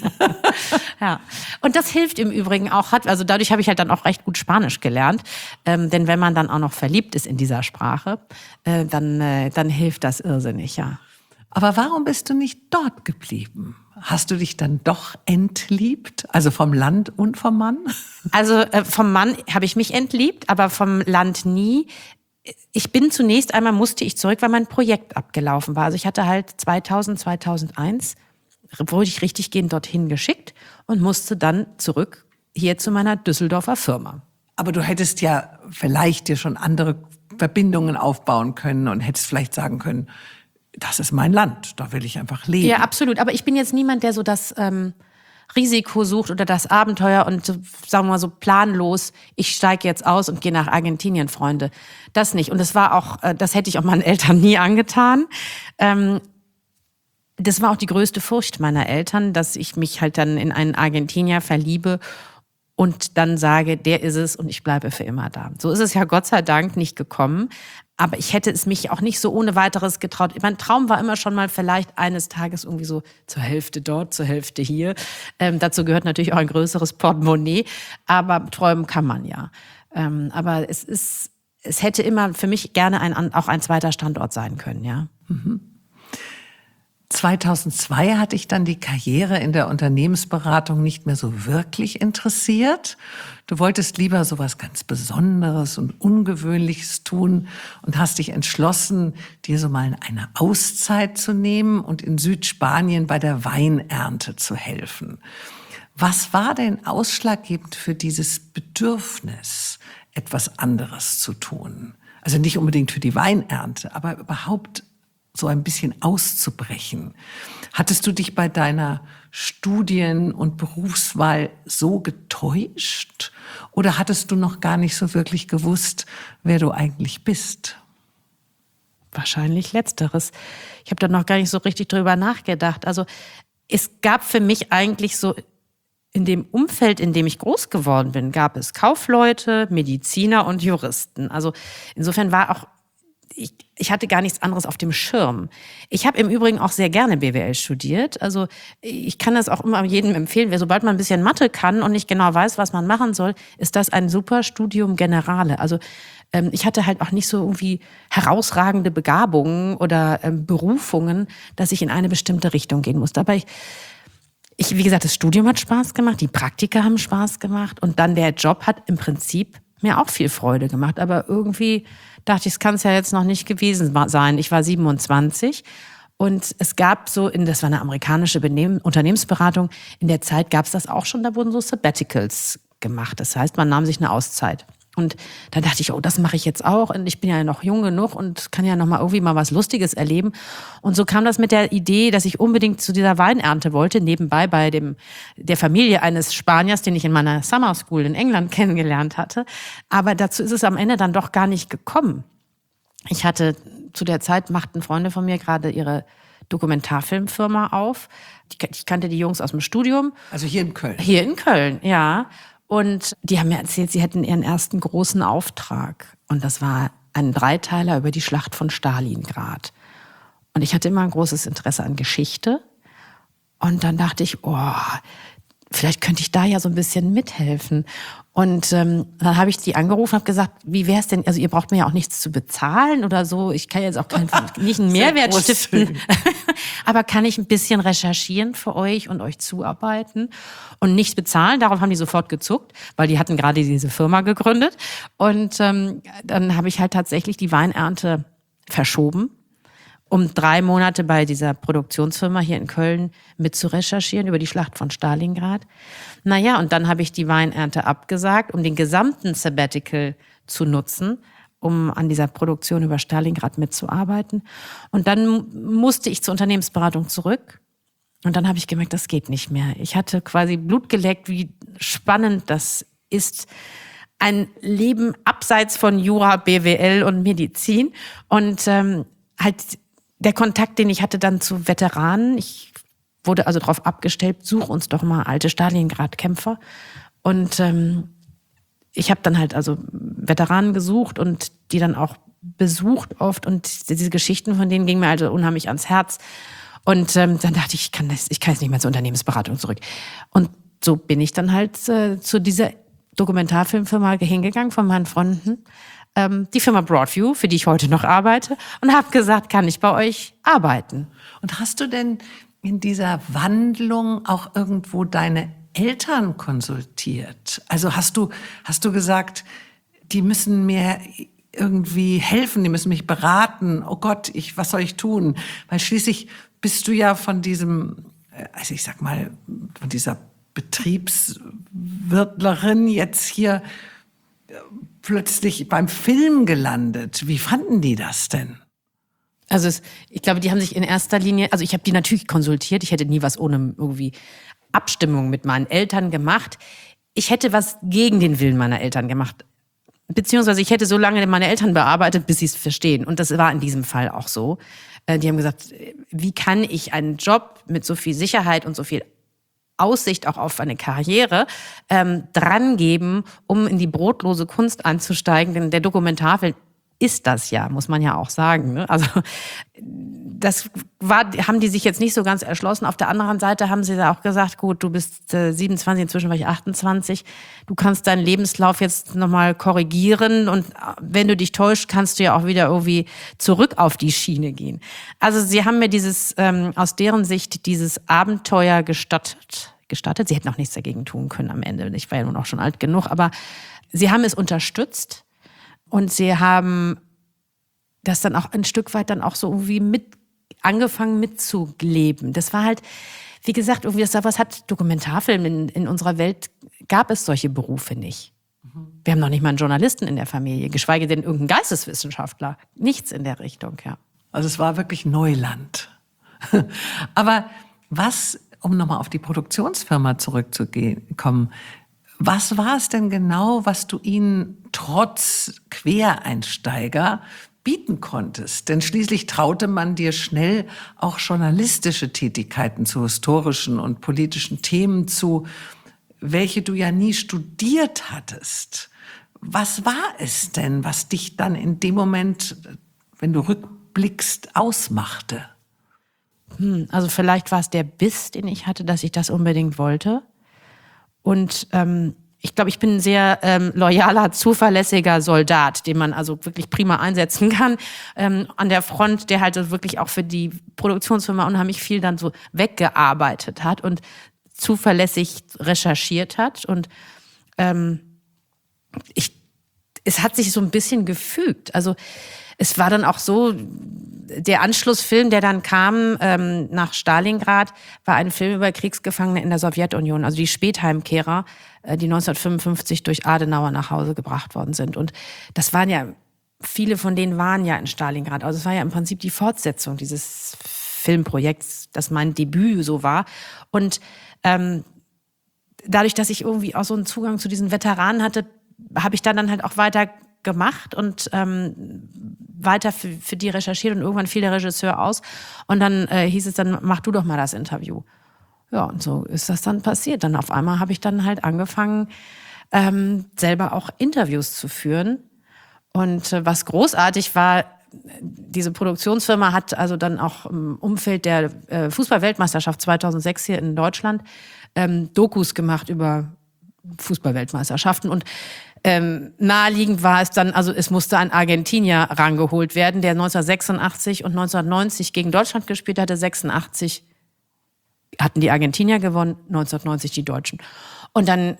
Ja, und das hilft im Übrigen auch, hat, also dadurch habe ich halt dann auch recht gut Spanisch gelernt, ähm, denn wenn man dann auch noch verliebt ist in dieser Sprache, äh, dann, äh, dann hilft das irrsinnig, ja. Aber warum bist du nicht dort geblieben? Hast du dich dann doch entliebt? Also vom Land und vom Mann? Also äh, vom Mann habe ich mich entliebt, aber vom Land nie. Ich bin zunächst einmal, musste ich zurück, weil mein Projekt abgelaufen war. Also ich hatte halt zweitausend, zweitausendeins, wurde ich richtig gehend dorthin geschickt und musste dann zurück hier zu meiner Düsseldorfer Firma. Aber du hättest ja vielleicht dir schon andere Verbindungen aufbauen können und hättest vielleicht sagen können, das ist mein Land, da will ich einfach leben. Ja, absolut. Aber ich bin jetzt niemand, der so das ähm, Risiko sucht oder das Abenteuer und so, sagen wir mal so planlos, ich steige jetzt aus und gehe nach Argentinien, Freunde. Das nicht. Und das war auch, äh, das hätte ich auch meinen Eltern nie angetan. Ähm, das war auch die größte Furcht meiner Eltern, dass ich mich halt dann in einen Argentinier verliebe und dann sage, der ist es und ich bleibe für immer da. So ist es ja Gott sei Dank nicht gekommen. Aber ich hätte es mich auch nicht so ohne weiteres getraut. Mein Traum war immer schon mal vielleicht eines Tages irgendwie so zur Hälfte dort, zur Hälfte hier. Ähm, dazu gehört natürlich auch ein größeres Portemonnaie. Aber träumen kann man ja. Ähm, aber es ist, es hätte immer für mich gerne ein, auch ein zweiter Standort sein können, ja. Mhm. zweitausendzwei hat dich dann die Karriere in der Unternehmensberatung nicht mehr so wirklich interessiert. Du wolltest lieber sowas ganz Besonderes und Ungewöhnliches tun und hast dich entschlossen, dir so mal eine Auszeit zu nehmen und in Südspanien bei der Weinernte zu helfen. Was war denn ausschlaggebend für dieses Bedürfnis, etwas anderes zu tun? Also nicht unbedingt für die Weinernte, aber überhaupt so ein bisschen auszubrechen. Hattest du dich bei deiner Studien- und Berufswahl so getäuscht? Oder hattest du noch gar nicht so wirklich gewusst, wer du eigentlich bist? Wahrscheinlich Letzteres. Ich habe da noch gar nicht so richtig drüber nachgedacht. Also es gab für mich eigentlich so in dem Umfeld, in dem ich groß geworden bin, gab es Kaufleute, Mediziner und Juristen. Also insofern war auch Ich, ich hatte gar nichts anderes auf dem Schirm. Ich habe im Übrigen auch sehr gerne B W L studiert. Also ich kann das auch immer jedem empfehlen. Wer, sobald man ein bisschen Mathe kann und nicht genau weiß, was man machen soll, ist das ein super Studium Generale. Also ähm, ich hatte halt auch nicht so irgendwie herausragende Begabungen oder ähm, Berufungen, dass ich in eine bestimmte Richtung gehen musste. Aber ich, ich, wie gesagt, das Studium hat Spaß gemacht, die Praktika haben Spaß gemacht und dann der Job hat im Prinzip mir auch viel Freude gemacht. Aber irgendwie dachte ich, es kann es ja jetzt noch nicht gewesen sein. Ich war siebenundzwanzig und es gab so, in, das war eine amerikanische Benehmen, Unternehmensberatung, in der Zeit gab es das auch schon, da wurden so Sabbaticals gemacht. Das heißt, man nahm sich eine Auszeit. Und dann dachte ich, oh, das mache ich jetzt auch. Und ich bin ja noch jung genug und kann ja noch mal irgendwie mal was Lustiges erleben. Und so kam das mit der Idee, dass ich unbedingt zu dieser Weinernte wollte, nebenbei bei dem der Familie eines Spaniers, den ich in meiner Summer School in England kennengelernt hatte. Aber dazu ist es am Ende dann doch gar nicht gekommen. Ich hatte, zu der Zeit machten Freunde von mir gerade ihre Dokumentarfilmfirma auf. Ich kannte die Jungs aus dem Studium. Also hier in Köln? Hier in Köln, ja. Und die haben mir erzählt, sie hätten ihren ersten großen Auftrag. Und das war ein Dreiteiler über die Schlacht von Stalingrad. Und ich hatte immer ein großes Interesse an Geschichte. Und dann dachte ich, oh, vielleicht könnte ich da ja so ein bisschen mithelfen. Und ähm, dann habe ich die angerufen und habe gesagt, wie wäre es denn, also ihr braucht mir ja auch nichts zu bezahlen oder so. Ich kann jetzt auch keinen, nicht einen Mehrwert stiften. Aber kann ich ein bisschen recherchieren für euch und euch zuarbeiten und nichts bezahlen? Darauf haben die sofort gezuckt, weil die hatten gerade diese Firma gegründet. Und ähm, dann habe ich halt tatsächlich die Weinernte verschoben, um drei Monate bei dieser Produktionsfirma hier in Köln mit zu recherchieren über die Schlacht von Stalingrad. Naja, und dann habe ich die Weinernte abgesagt, um den gesamten Sabbatical zu nutzen, um an dieser Produktion über Stalingrad mitzuarbeiten. Und dann musste ich zur Unternehmensberatung zurück. Und dann habe ich gemerkt, das geht nicht mehr. Ich hatte quasi Blut geleckt, wie spannend das ist. Ein Leben abseits von Jura, B W L und Medizin. Und ähm, halt der Kontakt, den ich hatte dann zu Veteranen. Ich wurde also darauf abgestellt, such uns doch mal alte Stalingrad-Kämpfer. Und ähm, ich habe dann halt also Veteranen gesucht und die dann auch besucht oft. Und diese Geschichten von denen gingen mir also unheimlich ans Herz. Und ähm, dann dachte ich, ich kann, das, ich kann jetzt nicht mehr zur Unternehmensberatung zurück. Und so bin ich dann halt äh, zu dieser Dokumentarfilmfirma hingegangen von meinen Freunden. Ähm, die Firma Broadview, für die ich heute noch arbeite. Und habe gesagt, kann ich bei euch arbeiten. Und hast du denn in dieser Wandlung auch irgendwo deine Eltern konsultiert? Also hast du, hast du gesagt, die müssen mir irgendwie helfen, die müssen mich beraten. Oh Gott, ich, was soll ich tun? Weil schließlich bist du ja von diesem, also ich sag mal, von dieser Betriebswirtlerin jetzt hier plötzlich beim Film gelandet. Wie fanden die das denn? Also es, ich glaube, die haben sich in erster Linie, also ich habe die natürlich konsultiert, ich hätte nie was ohne irgendwie Abstimmung mit meinen Eltern gemacht. Ich hätte was gegen den Willen meiner Eltern gemacht. Beziehungsweise ich hätte so lange meine Eltern bearbeitet, bis sie es verstehen. Und das war in diesem Fall auch so. Die haben gesagt, wie kann ich einen Job mit so viel Sicherheit und so viel Aussicht auch auf eine Karriere ähm, drangeben, um in die brotlose Kunst einzusteigen. Denn der Dokumentarfilm ist das ja, muss man ja auch sagen. Ne? Also das war, haben die sich jetzt nicht so ganz erschlossen. Auf der anderen Seite haben sie da auch gesagt, gut, du bist äh, siebenundzwanzig, inzwischen war ich achtundzwanzig, du kannst deinen Lebenslauf jetzt nochmal korrigieren und wenn du dich täuschst, kannst du ja auch wieder irgendwie zurück auf die Schiene gehen. Also sie haben mir dieses, ähm, aus deren Sicht, dieses Abenteuer gestattet. gestattet. Sie hätten auch nichts dagegen tun können am Ende. Ich war ja nun auch schon alt genug, aber sie haben es unterstützt und sie haben das dann auch ein Stück weit dann auch so irgendwie mit angefangen mitzuleben. Das war halt, wie gesagt, irgendwie das, was hat Dokumentarfilm in, in unserer Welt, gab es solche Berufe nicht. Mhm. Wir haben noch nicht mal einen Journalisten in der Familie, geschweige denn irgendeinen Geisteswissenschaftler. Nichts in der Richtung, ja. Also es war wirklich Neuland. Aber was, um nochmal auf die Produktionsfirma zurückzukommen, was war es denn genau, was du ihnen trotz Quereinsteiger bieten konntest? Denn schließlich traute man dir schnell auch journalistische Tätigkeiten zu historischen und politischen Themen zu, welche du ja nie studiert hattest. Was war es denn, was dich dann in dem Moment, wenn du rückblickst, ausmachte? Hm, also vielleicht war es der Biss, den ich hatte, dass ich das unbedingt wollte. Und ähm, ich glaube, ich bin ein sehr ähm, loyaler, zuverlässiger Soldat, den man also wirklich prima einsetzen kann ähm, an der Front, der halt wirklich auch für die Produktionsfirma unheimlich viel dann so weggearbeitet hat und zuverlässig recherchiert hat. Und ähm, ich, es hat sich so ein bisschen gefügt. Also es war dann auch so, der Anschlussfilm, der dann kam ähm, nach Stalingrad, war ein Film über Kriegsgefangene in der Sowjetunion, also die Spätheimkehrer, äh, die neunzehnhundertfünfundfünfzig durch Adenauer nach Hause gebracht worden sind. Und das waren ja, viele von denen waren ja in Stalingrad. Also es war ja im Prinzip die Fortsetzung dieses Filmprojekts, das mein Debüt so war. Und ähm, dadurch, dass ich irgendwie auch so einen Zugang zu diesen Veteranen hatte, habe ich dann, dann halt auch weiter gemacht und ähm, weiter für, für die recherchiert und irgendwann fiel der Regisseur aus und dann äh, hieß es dann, mach du doch mal das Interview. Ja, und so ist das dann passiert. Dann auf einmal habe ich dann halt angefangen, ähm, selber auch Interviews zu führen und äh, was großartig war, diese Produktionsfirma hat also dann auch im Umfeld der äh, Fußball-Weltmeisterschaft zweitausendsechs hier in Deutschland ähm, Dokus gemacht über Fußball-Weltmeisterschaften und Ähm, naheliegend war es dann, also es musste ein Argentinier rangeholt werden, der neunzehnhundertsechsundachtzig und neunzehnhundertneunzig gegen Deutschland gespielt hatte. sechsundachtzig hatten die Argentinier gewonnen, neunzehnhundertneunzig die Deutschen. Und dann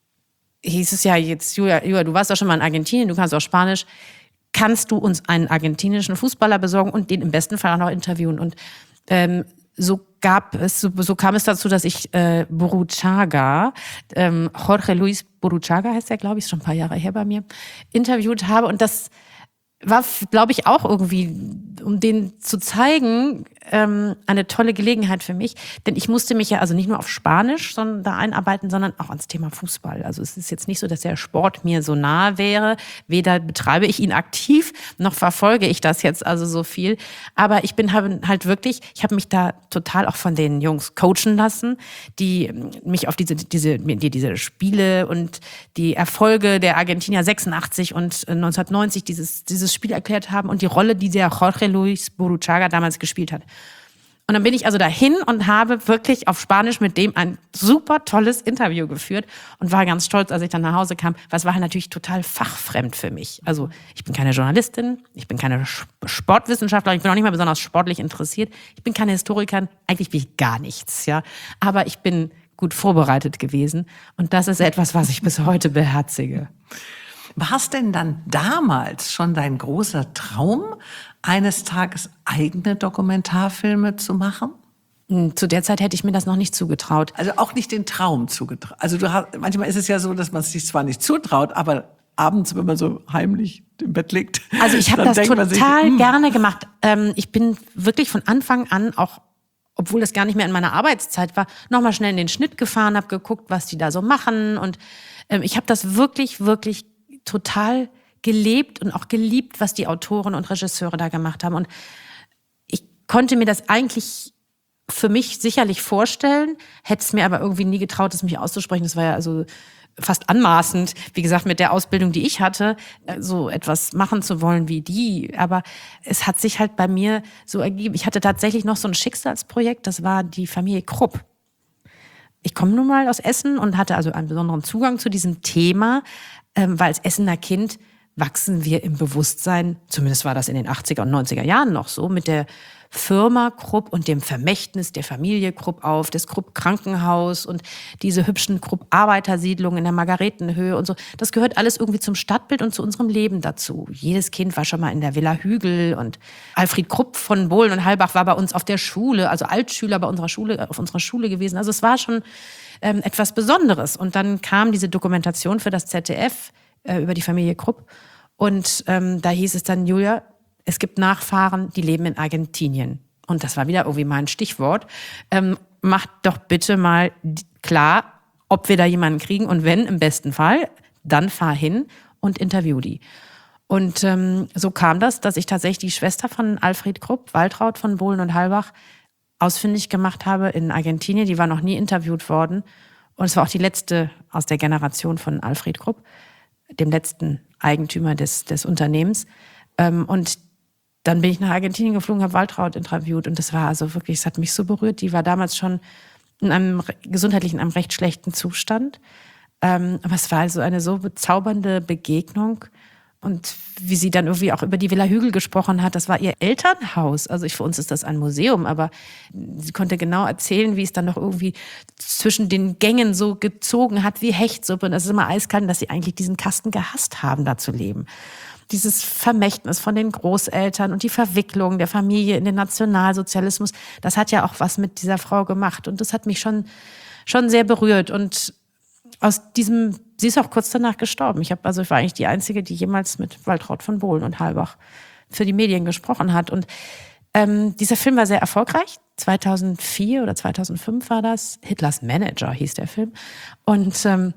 hieß es ja jetzt, Julia, Julia, du warst doch schon mal in Argentinien, du kannst auch Spanisch. Kannst du uns einen argentinischen Fußballer besorgen und den im besten Fall auch noch interviewen? Und ähm, so gab es, so, so kam es dazu, dass ich äh, Burruchaga, ähm, Jorge Luis Burruchaga heißt er, glaube ich, ist schon ein paar Jahre her bei mir, interviewt habe. Und das war, glaube ich, auch irgendwie, um denen zu zeigen, ähm, eine tolle Gelegenheit für mich. Denn ich musste mich ja also nicht nur auf Spanisch sondern da einarbeiten, sondern auch ans Thema Fußball. Also es ist jetzt nicht so, dass der Sport mir so nahe wäre. Weder betreibe ich ihn aktiv, noch verfolge ich das jetzt also so viel. Aber ich bin halt wirklich, ich habe mich da total auch von den Jungs coachen lassen, die mich auf diese, diese, die diese Spiele und die Erfolge der Argentinier sechsundachtzig und neunzehnhundertneunzig dieses, dieses Spiel erklärt haben und die Rolle, die der Jorge Luis Burruchaga damals gespielt hat. Und dann bin ich also dahin und habe wirklich auf Spanisch mit dem ein super tolles Interview geführt und war ganz stolz, als ich dann nach Hause kam. Weil es war halt natürlich total fachfremd für mich. Also ich bin keine Journalistin, ich bin keine Sportwissenschaftlerin, ich bin auch nicht mal besonders sportlich interessiert. Ich bin keine Historikerin, eigentlich bin ich gar nichts, ja. Aber ich bin gut vorbereitet gewesen und das ist etwas, was ich bis heute beherzige. War es denn dann damals schon dein großer Traum, eines Tages eigene Dokumentarfilme zu machen? Zu der Zeit hätte ich mir das noch nicht zugetraut. Also auch nicht den Traum zugetraut. Also du hast, manchmal ist es ja so, dass man es sich zwar nicht zutraut, aber abends, wenn man so heimlich im Bett liegt. Also ich habe das total sich, gerne gemacht. Ähm, ich bin wirklich von Anfang an auch, obwohl das gar nicht mehr in meiner Arbeitszeit war, nochmal schnell in den Schnitt gefahren, habe geguckt, was die da so machen. Und ähm, ich habe das wirklich, wirklich total gelebt und auch geliebt, was die Autoren und Regisseure da gemacht haben. Und ich konnte mir das eigentlich für mich sicherlich vorstellen, hätte es mir aber irgendwie nie getraut, es mich auszusprechen. Das war ja also fast anmaßend, wie gesagt, mit der Ausbildung, die ich hatte, so etwas machen zu wollen wie die. Aber es hat sich halt bei mir so ergeben. Ich hatte tatsächlich noch so ein Schicksalsprojekt, das war die Familie Krupp. Ich komme nun mal aus Essen und hatte also einen besonderen Zugang zu diesem Thema, ähm, weil als Essener Kind wachsen wir im Bewusstsein, zumindest war das in den achtziger und neunziger Jahren noch so, mit der Firma Krupp und dem Vermächtnis der Familie Krupp auf, das Krupp Krankenhaus und diese hübschen Krupp Arbeitersiedlungen in der Margaretenhöhe und so. Das gehört alles irgendwie zum Stadtbild und zu unserem Leben dazu. Jedes Kind war schon mal in der Villa Hügel und Alfred Krupp von Bohlen und Halbach war bei uns auf der Schule, also Altschüler bei unserer Schule, auf unserer Schule gewesen. Also es war schon ähm, etwas Besonderes. Und dann kam diese Dokumentation für das Z D F äh, über die Familie Krupp und ähm, da hieß es dann, Julia, es gibt Nachfahren, die leben in Argentinien. Und das war wieder irgendwie mal ein Stichwort. Ähm, macht doch bitte mal klar, ob wir da jemanden kriegen. Und wenn, im besten Fall, dann fahr hin und interview die. Und ähm, so kam das, dass ich tatsächlich die Schwester von Alfred Krupp, Waltraud von Bohlen und Halbach, ausfindig gemacht habe in Argentinien. Die war noch nie interviewt worden. Und es war auch die letzte aus der Generation von Alfred Krupp, dem letzten Eigentümer des, des Unternehmens. Ähm, und Dann bin ich nach Argentinien geflogen, habe Waltraud interviewt und das war also wirklich, es hat mich so berührt. Die war damals schon in einem gesundheitlichen, einem recht schlechten Zustand. Ähm, aber es war also eine so bezaubernde Begegnung und wie sie dann irgendwie auch über die Villa Hügel gesprochen hat, das war ihr Elternhaus. Also ich, für uns ist das ein Museum, aber sie konnte genau erzählen, wie es dann noch irgendwie zwischen den Gängen so gezogen hat wie Hechtsuppe und das ist immer eiskalt und dass sie eigentlich diesen Kasten gehasst haben, da zu leben. Dieses Vermächtnis von den Großeltern und die Verwicklung der Familie in den Nationalsozialismus, das hat ja auch was mit dieser Frau gemacht. Und das hat mich schon, schon sehr berührt. Und aus diesem, sie ist auch kurz danach gestorben. Ich habe, also ich war eigentlich die Einzige, die jemals mit Waltraud von Bohlen und Halbach für die Medien gesprochen hat. Und ähm, dieser Film war sehr erfolgreich. zweitausendvier oder zweitausendfünf war das. Hitlers Manager hieß der Film. Und ähm,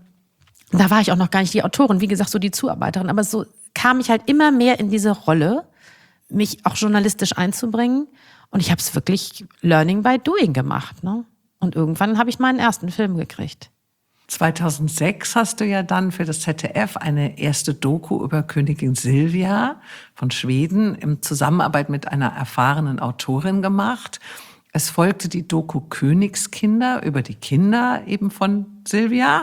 da war ich auch noch gar nicht die Autorin, wie gesagt, so die Zuarbeiterin. Aber so kam ich halt immer mehr in diese Rolle, mich auch journalistisch einzubringen. Und ich habe es wirklich Learning by Doing gemacht. Ne? Und irgendwann habe ich meinen ersten Film gekriegt. zweitausendsechs hast du ja dann für das Z D F eine erste Doku über Königin Silvia von Schweden in Zusammenarbeit mit einer erfahrenen Autorin gemacht. Es folgte die Doku Königskinder über die Kinder eben von Silvia.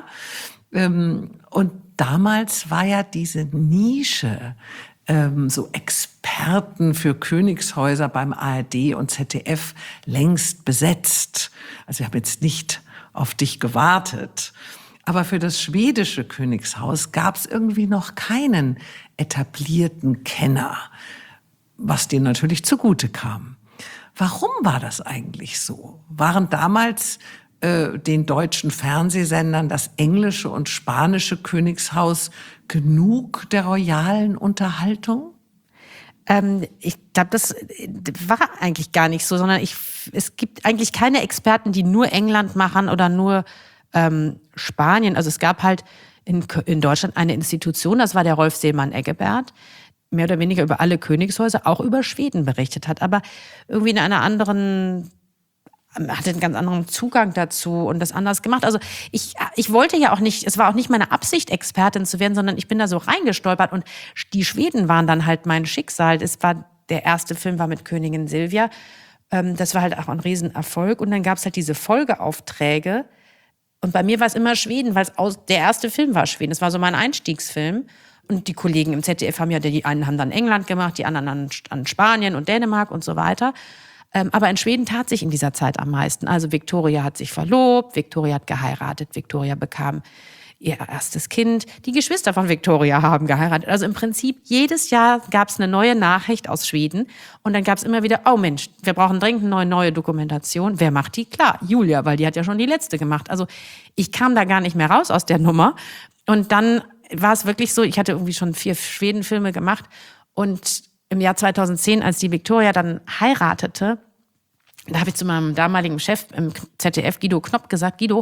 Und damals war ja diese Nische, so Experten für Königshäuser beim A R D und Z D F längst besetzt. Also ich habe jetzt nicht auf dich gewartet. Aber für das schwedische Königshaus gab es irgendwie noch keinen etablierten Kenner, was dir natürlich zugute kam. Warum war das eigentlich so? Waren damals äh, den deutschen Fernsehsendern das englische und spanische Königshaus genug der royalen Unterhaltung? Ähm, ich glaube, das war eigentlich gar nicht so, sondern ich, es gibt eigentlich keine Experten, die nur England machen oder nur ähm, Spanien. Also es gab halt in, in Deutschland eine Institution, das war der Rolf Seemann-Eggebert, mehr oder weniger über alle Königshäuser, auch über Schweden berichtet hat, aber irgendwie in einer anderen, hatte einen ganz anderen Zugang dazu und das anders gemacht. Also ich, ich wollte ja auch nicht, es war auch nicht meine Absicht, Expertin zu werden, sondern ich bin da so reingestolpert und die Schweden waren dann halt mein Schicksal. Es war, der erste Film war mit Königin Silvia. Das war halt auch ein Riesenerfolg und dann gab es halt diese Folgeaufträge und bei mir war es immer Schweden, weil es aus, der erste Film war Schweden. Das war so mein Einstiegsfilm. Und die Kollegen im Z D F haben ja, die einen haben dann England gemacht, die anderen an, an Spanien und Dänemark und so weiter. Ähm, aber in Schweden tat sich in dieser Zeit am meisten. Also Victoria hat sich verlobt, Victoria hat geheiratet, Victoria bekam ihr erstes Kind. Die Geschwister von Victoria haben geheiratet. Also im Prinzip jedes Jahr gab es eine neue Nachricht aus Schweden. Und dann gab es immer wieder, oh Mensch, wir brauchen dringend eine neue, neue Dokumentation. Wer macht die? Klar, Julia, weil die hat ja schon die letzte gemacht. Also ich kam da gar nicht mehr raus aus der Nummer. Und dann war es wirklich so, ich hatte irgendwie schon vier Schwedenfilme gemacht und im Jahr zweitausendzehn, als die Victoria dann heiratete, da habe ich zu meinem damaligen Chef im Z D F, Guido Knopp, gesagt, Guido,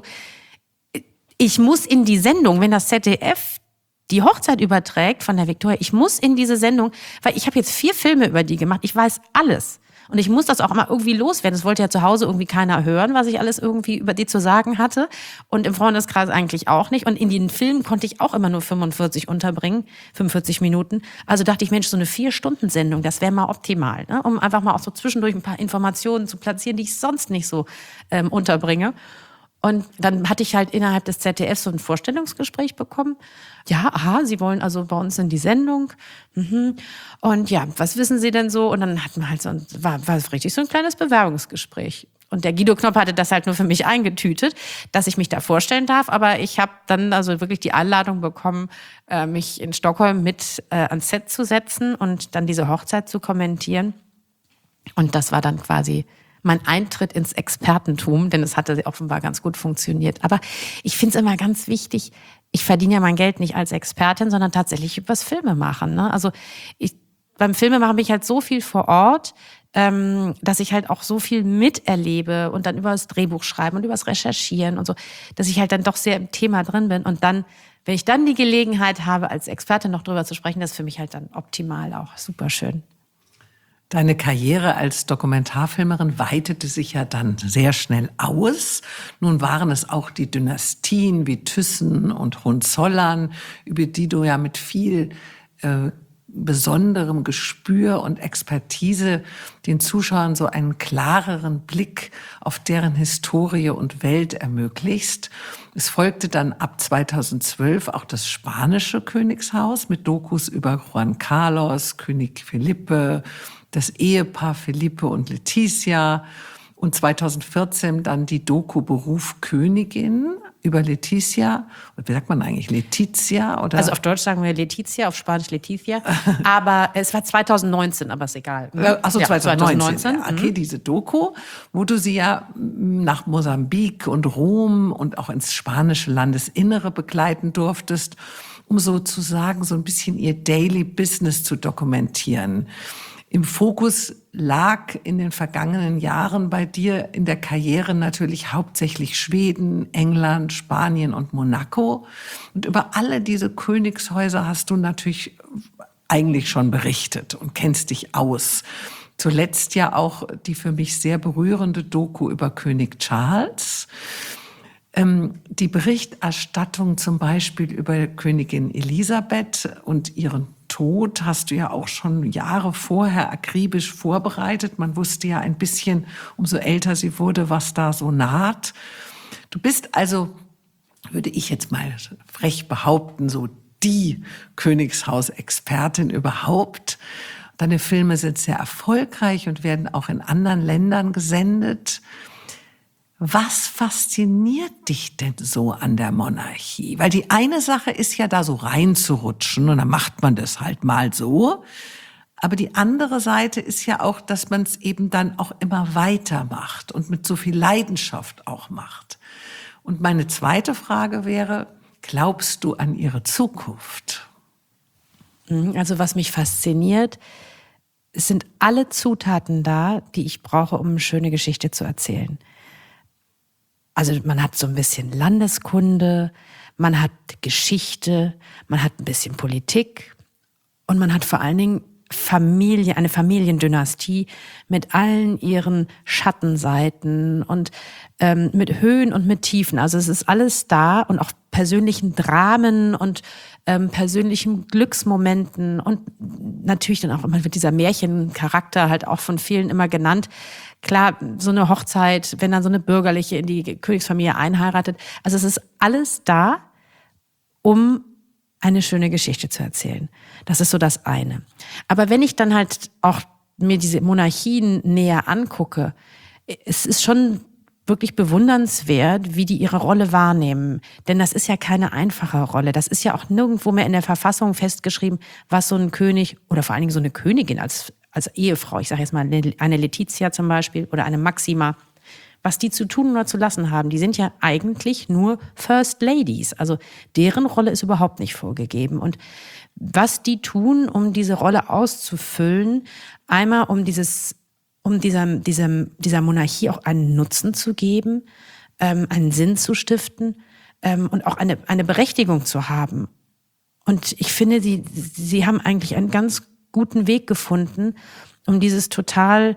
ich muss in die Sendung, wenn das Z D F die Hochzeit überträgt von der Victoria, ich muss in diese Sendung, weil ich habe jetzt vier Filme über die gemacht, ich weiß alles. Und ich muss das auch immer irgendwie loswerden. Das wollte ja zu Hause irgendwie keiner hören, was ich alles irgendwie über die zu sagen hatte. Und im Freundeskreis eigentlich auch nicht. Und in den Filmen konnte ich auch immer nur fünfundvierzig unterbringen, fünfundvierzig Minuten. Also dachte ich, Mensch, so eine Vier-Stunden-Sendung, das wäre mal optimal, ne? Um einfach mal auch so zwischendurch ein paar Informationen zu platzieren, die ich sonst nicht so ähm, unterbringe. Und dann hatte ich halt innerhalb des Z D Fs so ein Vorstellungsgespräch bekommen. Ja, aha, Sie wollen also bei uns in die Sendung. Mhm. Und ja, was wissen Sie denn so? Und dann hatten wir halt so ein, war, war richtig so ein kleines Bewerbungsgespräch. Und der Guido Knopp hatte das halt nur für mich eingetütet, dass ich mich da vorstellen darf. Aber ich habe dann also wirklich die Einladung bekommen, äh, mich in Stockholm mit äh, ans Set zu setzen und dann diese Hochzeit zu kommentieren. Und das war dann quasi mein Eintritt ins Expertentum, denn es hatte offenbar ganz gut funktioniert. Aber ich finde es immer ganz wichtig, ich verdiene ja mein Geld nicht als Expertin, sondern tatsächlich übers Filmemachen, ne? Also ich, beim Filmemachen bin ich halt so viel vor Ort, ähm, dass ich halt auch so viel miterlebe und dann über das Drehbuch schreiben und über das Recherchieren und so, dass ich halt dann doch sehr im Thema drin bin. Und dann, wenn ich dann die Gelegenheit habe, als Expertin noch drüber zu sprechen, das ist für mich halt dann optimal auch super schön. Deine Karriere als Dokumentarfilmerin weitete sich ja dann sehr schnell aus. Nun waren es auch die Dynastien wie Thyssen und Hohenzollern, über die du ja mit viel äh, besonderem Gespür und Expertise den Zuschauern so einen klareren Blick auf deren Historie und Welt ermöglichst. Es folgte dann ab zweitausendzwölf auch das spanische Königshaus mit Dokus über Juan Carlos, König Felipe, das Ehepaar Felipe und Letizia und zweitausendvierzehn dann die Doku Beruf Königin über Letizia. Wie sagt man eigentlich? Letizia? Oder? Also auf Deutsch sagen wir Letizia, auf Spanisch Letizia. Aber es war zweitausendneunzehn, aber ist egal. Achso, ja, zweitausendneunzehn. zweitausendneunzehn. Ja, okay, diese Doku, wo du sie ja nach Mosambik und Rom und auch ins spanische Landesinnere begleiten durftest, um sozusagen so ein bisschen ihr Daily Business zu dokumentieren. Im Fokus lag in den vergangenen Jahren bei dir in der Karriere natürlich hauptsächlich Schweden, England, Spanien und Monaco. Und über alle diese Königshäuser hast du natürlich eigentlich schon berichtet und kennst dich aus. Zuletzt ja auch die für mich sehr berührende Doku über König Charles. Ähm, die Berichterstattung zum Beispiel über Königin Elisabeth und ihren Tod hast du ja auch schon Jahre vorher akribisch vorbereitet. Man wusste ja ein bisschen, umso älter sie wurde, was da so naht. Du bist also, würde ich jetzt mal frech behaupten, so die Königshausexpertin überhaupt. Deine Filme sind sehr erfolgreich und werden auch in anderen Ländern gesendet. Was fasziniert dich denn so an der Monarchie? Weil die eine Sache ist ja, da so reinzurutschen und dann macht man das halt mal so. Aber die andere Seite ist ja auch, dass man es eben dann auch immer weitermacht und mit so viel Leidenschaft auch macht. Und meine zweite Frage wäre, glaubst du an ihre Zukunft? Also was mich fasziniert, es sind alle Zutaten da, die ich brauche, um eine schöne Geschichte zu erzählen. Also man hat so ein bisschen Landeskunde, man hat Geschichte, man hat ein bisschen Politik und man hat vor allen Dingen Familie, eine Familiendynastie mit allen ihren Schattenseiten und ähm, mit Höhen und mit Tiefen. Also es ist alles da und auch persönlichen Dramen und ähm, persönlichen Glücksmomenten und natürlich dann auch immer wird dieser Märchencharakter halt auch von vielen immer genannt. Klar, so eine Hochzeit, wenn dann so eine Bürgerliche in die Königsfamilie einheiratet. Also es ist alles da, um eine schöne Geschichte zu erzählen. Das ist so das eine. Aber wenn ich dann halt auch mir diese Monarchien näher angucke, es ist schon wirklich bewundernswert, wie die ihre Rolle wahrnehmen. Denn das ist ja keine einfache Rolle. Das ist ja auch nirgendwo mehr in der Verfassung festgeschrieben, was so ein König oder vor allen Dingen so eine Königin als, als Ehefrau, ich sage jetzt mal eine Letizia zum Beispiel oder eine Maxima, was die zu tun oder zu lassen haben, die sind ja eigentlich nur First Ladies. Also deren Rolle ist überhaupt nicht vorgegeben. Und was die tun, um diese Rolle auszufüllen, einmal um dieses, um dieser, dieser, dieser Monarchie auch einen Nutzen zu geben, ähm, einen Sinn zu stiften ähm, und auch eine, eine Berechtigung zu haben. Und ich finde, sie, sie haben eigentlich einen ganz guten Weg gefunden, um dieses total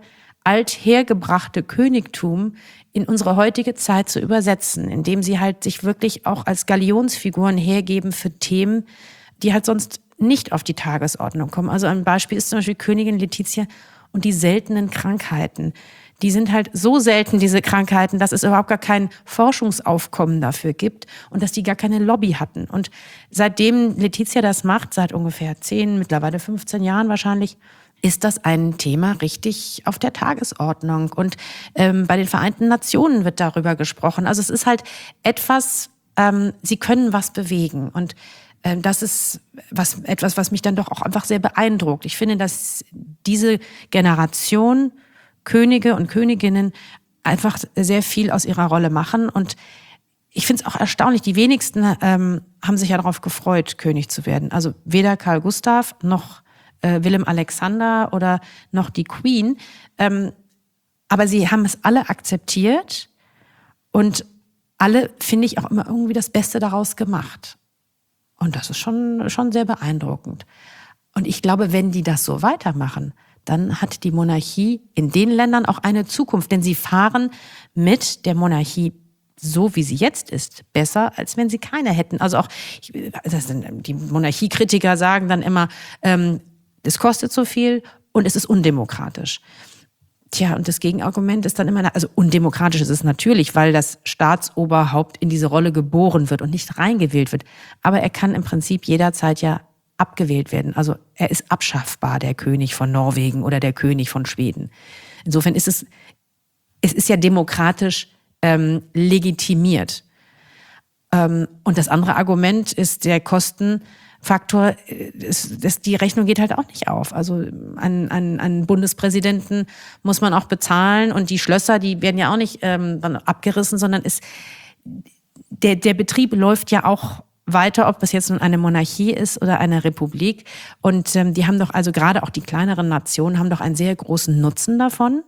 althergebrachte Königtum in unsere heutige Zeit zu übersetzen, indem sie halt sich wirklich auch als Galionsfiguren hergeben für Themen, die halt sonst nicht auf die Tagesordnung kommen. Also ein Beispiel ist zum Beispiel Königin Letizia und die seltenen Krankheiten. Die sind halt so selten, diese Krankheiten, dass es überhaupt gar kein Forschungsaufkommen dafür gibt und dass die gar keine Lobby hatten. Und seitdem Letizia das macht, seit ungefähr zehn, mittlerweile fünfzehn Jahren wahrscheinlich, ist das ein Thema richtig auf der Tagesordnung. Und ähm, bei den Vereinten Nationen wird darüber gesprochen. Also es ist halt etwas, ähm, sie können was bewegen. Und ähm, das ist was, etwas, was mich dann doch auch einfach sehr beeindruckt. Ich finde, dass diese Generation Könige und Königinnen einfach sehr viel aus ihrer Rolle machen. Und ich finde es auch erstaunlich, die wenigsten ähm, haben sich ja darauf gefreut, König zu werden. Also weder Karl Gustav noch äh, Willem Alexander oder noch die Queen. Ähm, aber sie haben es alle akzeptiert und alle, finde ich, auch immer irgendwie das Beste daraus gemacht. Und das ist schon, schon sehr beeindruckend. Und ich glaube, wenn die das so weitermachen, dann hat die Monarchie in den Ländern auch eine Zukunft. Denn sie fahren mit der Monarchie, so wie sie jetzt ist, besser, als wenn sie keine hätten. Also auch das sind, die Monarchiekritiker sagen dann immer, ähm, es kostet so viel und es ist undemokratisch. Tja, und das Gegenargument ist dann immer, also undemokratisch ist es natürlich, weil das Staatsoberhaupt in diese Rolle geboren wird und nicht reingewählt wird. Aber er kann im Prinzip jederzeit ja abgewählt werden. Also er ist abschaffbar, der König von Norwegen oder der König von Schweden. Insofern ist es, es ist ja demokratisch ähm, legitimiert. Ähm, und das andere Argument ist der Kostenfaktor, ist, ist, die Rechnung geht halt auch nicht auf. Also einen, einen, einen Bundespräsidenten muss man auch bezahlen und die Schlösser, die werden ja auch nicht ähm, dann abgerissen, sondern ist, der, der Betrieb läuft ja auch weiter, ob das jetzt nun eine Monarchie ist oder eine Republik. Und ähm, die haben doch, also gerade auch die kleineren Nationen, haben doch einen sehr großen Nutzen davon.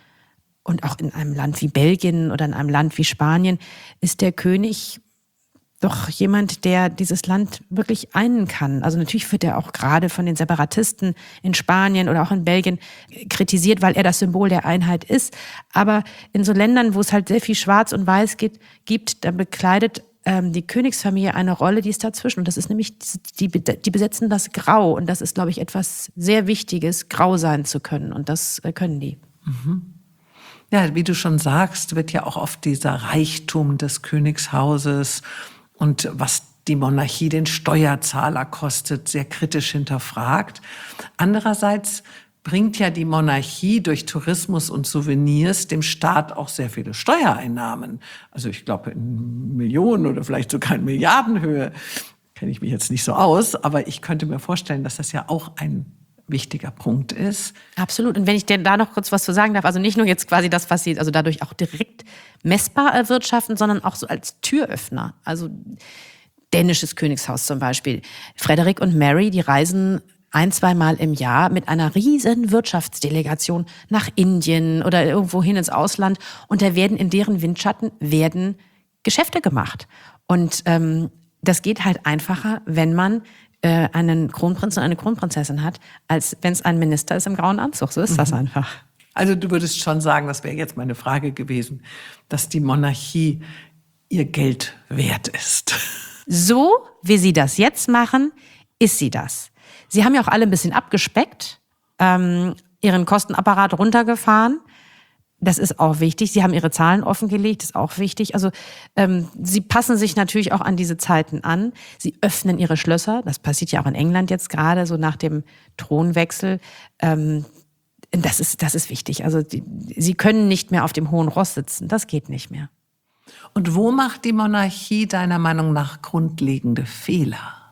Und auch in einem Land wie Belgien oder in einem Land wie Spanien ist der König doch jemand, der dieses Land wirklich einen kann. Also natürlich wird er auch gerade von den Separatisten in Spanien oder auch in Belgien kritisiert, weil er das Symbol der Einheit ist. Aber in so Ländern, wo es halt sehr viel Schwarz und Weiß gibt, gibt da bekleidet die Königsfamilie eine Rolle, die ist dazwischen. Und das ist nämlich, die, die besetzen das Grau. Und das ist, glaube ich, etwas sehr Wichtiges, grau sein zu können. Und das können die. Mhm. Ja, wie du schon sagst, wird ja auch oft dieser Reichtum des Königshauses und was die Monarchie den Steuerzahler kostet, sehr kritisch hinterfragt. Andererseits bringt ja die Monarchie durch Tourismus und Souvenirs dem Staat auch sehr viele Steuereinnahmen. Also ich glaube in Millionen oder vielleicht sogar in Milliardenhöhe. Kenne ich mich jetzt nicht so aus, aber ich könnte mir vorstellen, dass das ja auch ein wichtiger Punkt ist. Absolut. Und wenn ich denn da noch kurz was zu sagen darf, also nicht nur jetzt quasi das, was sie also dadurch auch direkt messbar erwirtschaften, sondern auch so als Türöffner. Also dänisches Königshaus zum Beispiel. Frederik und Mary, die reisen ein, zweimal im Jahr mit einer riesen Wirtschaftsdelegation nach Indien oder irgendwo hin ins Ausland. Und da werden in deren Windschatten werden Geschäfte gemacht. Und ähm, das geht halt einfacher, wenn man äh, einen Kronprinzen und eine Kronprinzessin hat, als wenn es ein Minister ist im grauen Anzug. So ist mhm. das einfach. Also du würdest schon sagen, das wäre jetzt meine Frage gewesen, dass die Monarchie ihr Geld wert ist. So, wie sie das jetzt machen, ist sie das. Sie haben ja auch alle ein bisschen abgespeckt, ähm, ihren Kostenapparat runtergefahren. Das ist auch wichtig. Sie haben ihre Zahlen offengelegt, das ist auch wichtig. Also ähm, sie passen sich natürlich auch an diese Zeiten an. Sie öffnen ihre Schlösser. Das passiert ja auch in England jetzt gerade, so nach dem Thronwechsel. Ähm, das ist, das ist wichtig. Also die, sie können nicht mehr auf dem hohen Ross sitzen. Das geht nicht mehr. Und wo macht die Monarchie deiner Meinung nach grundlegende Fehler?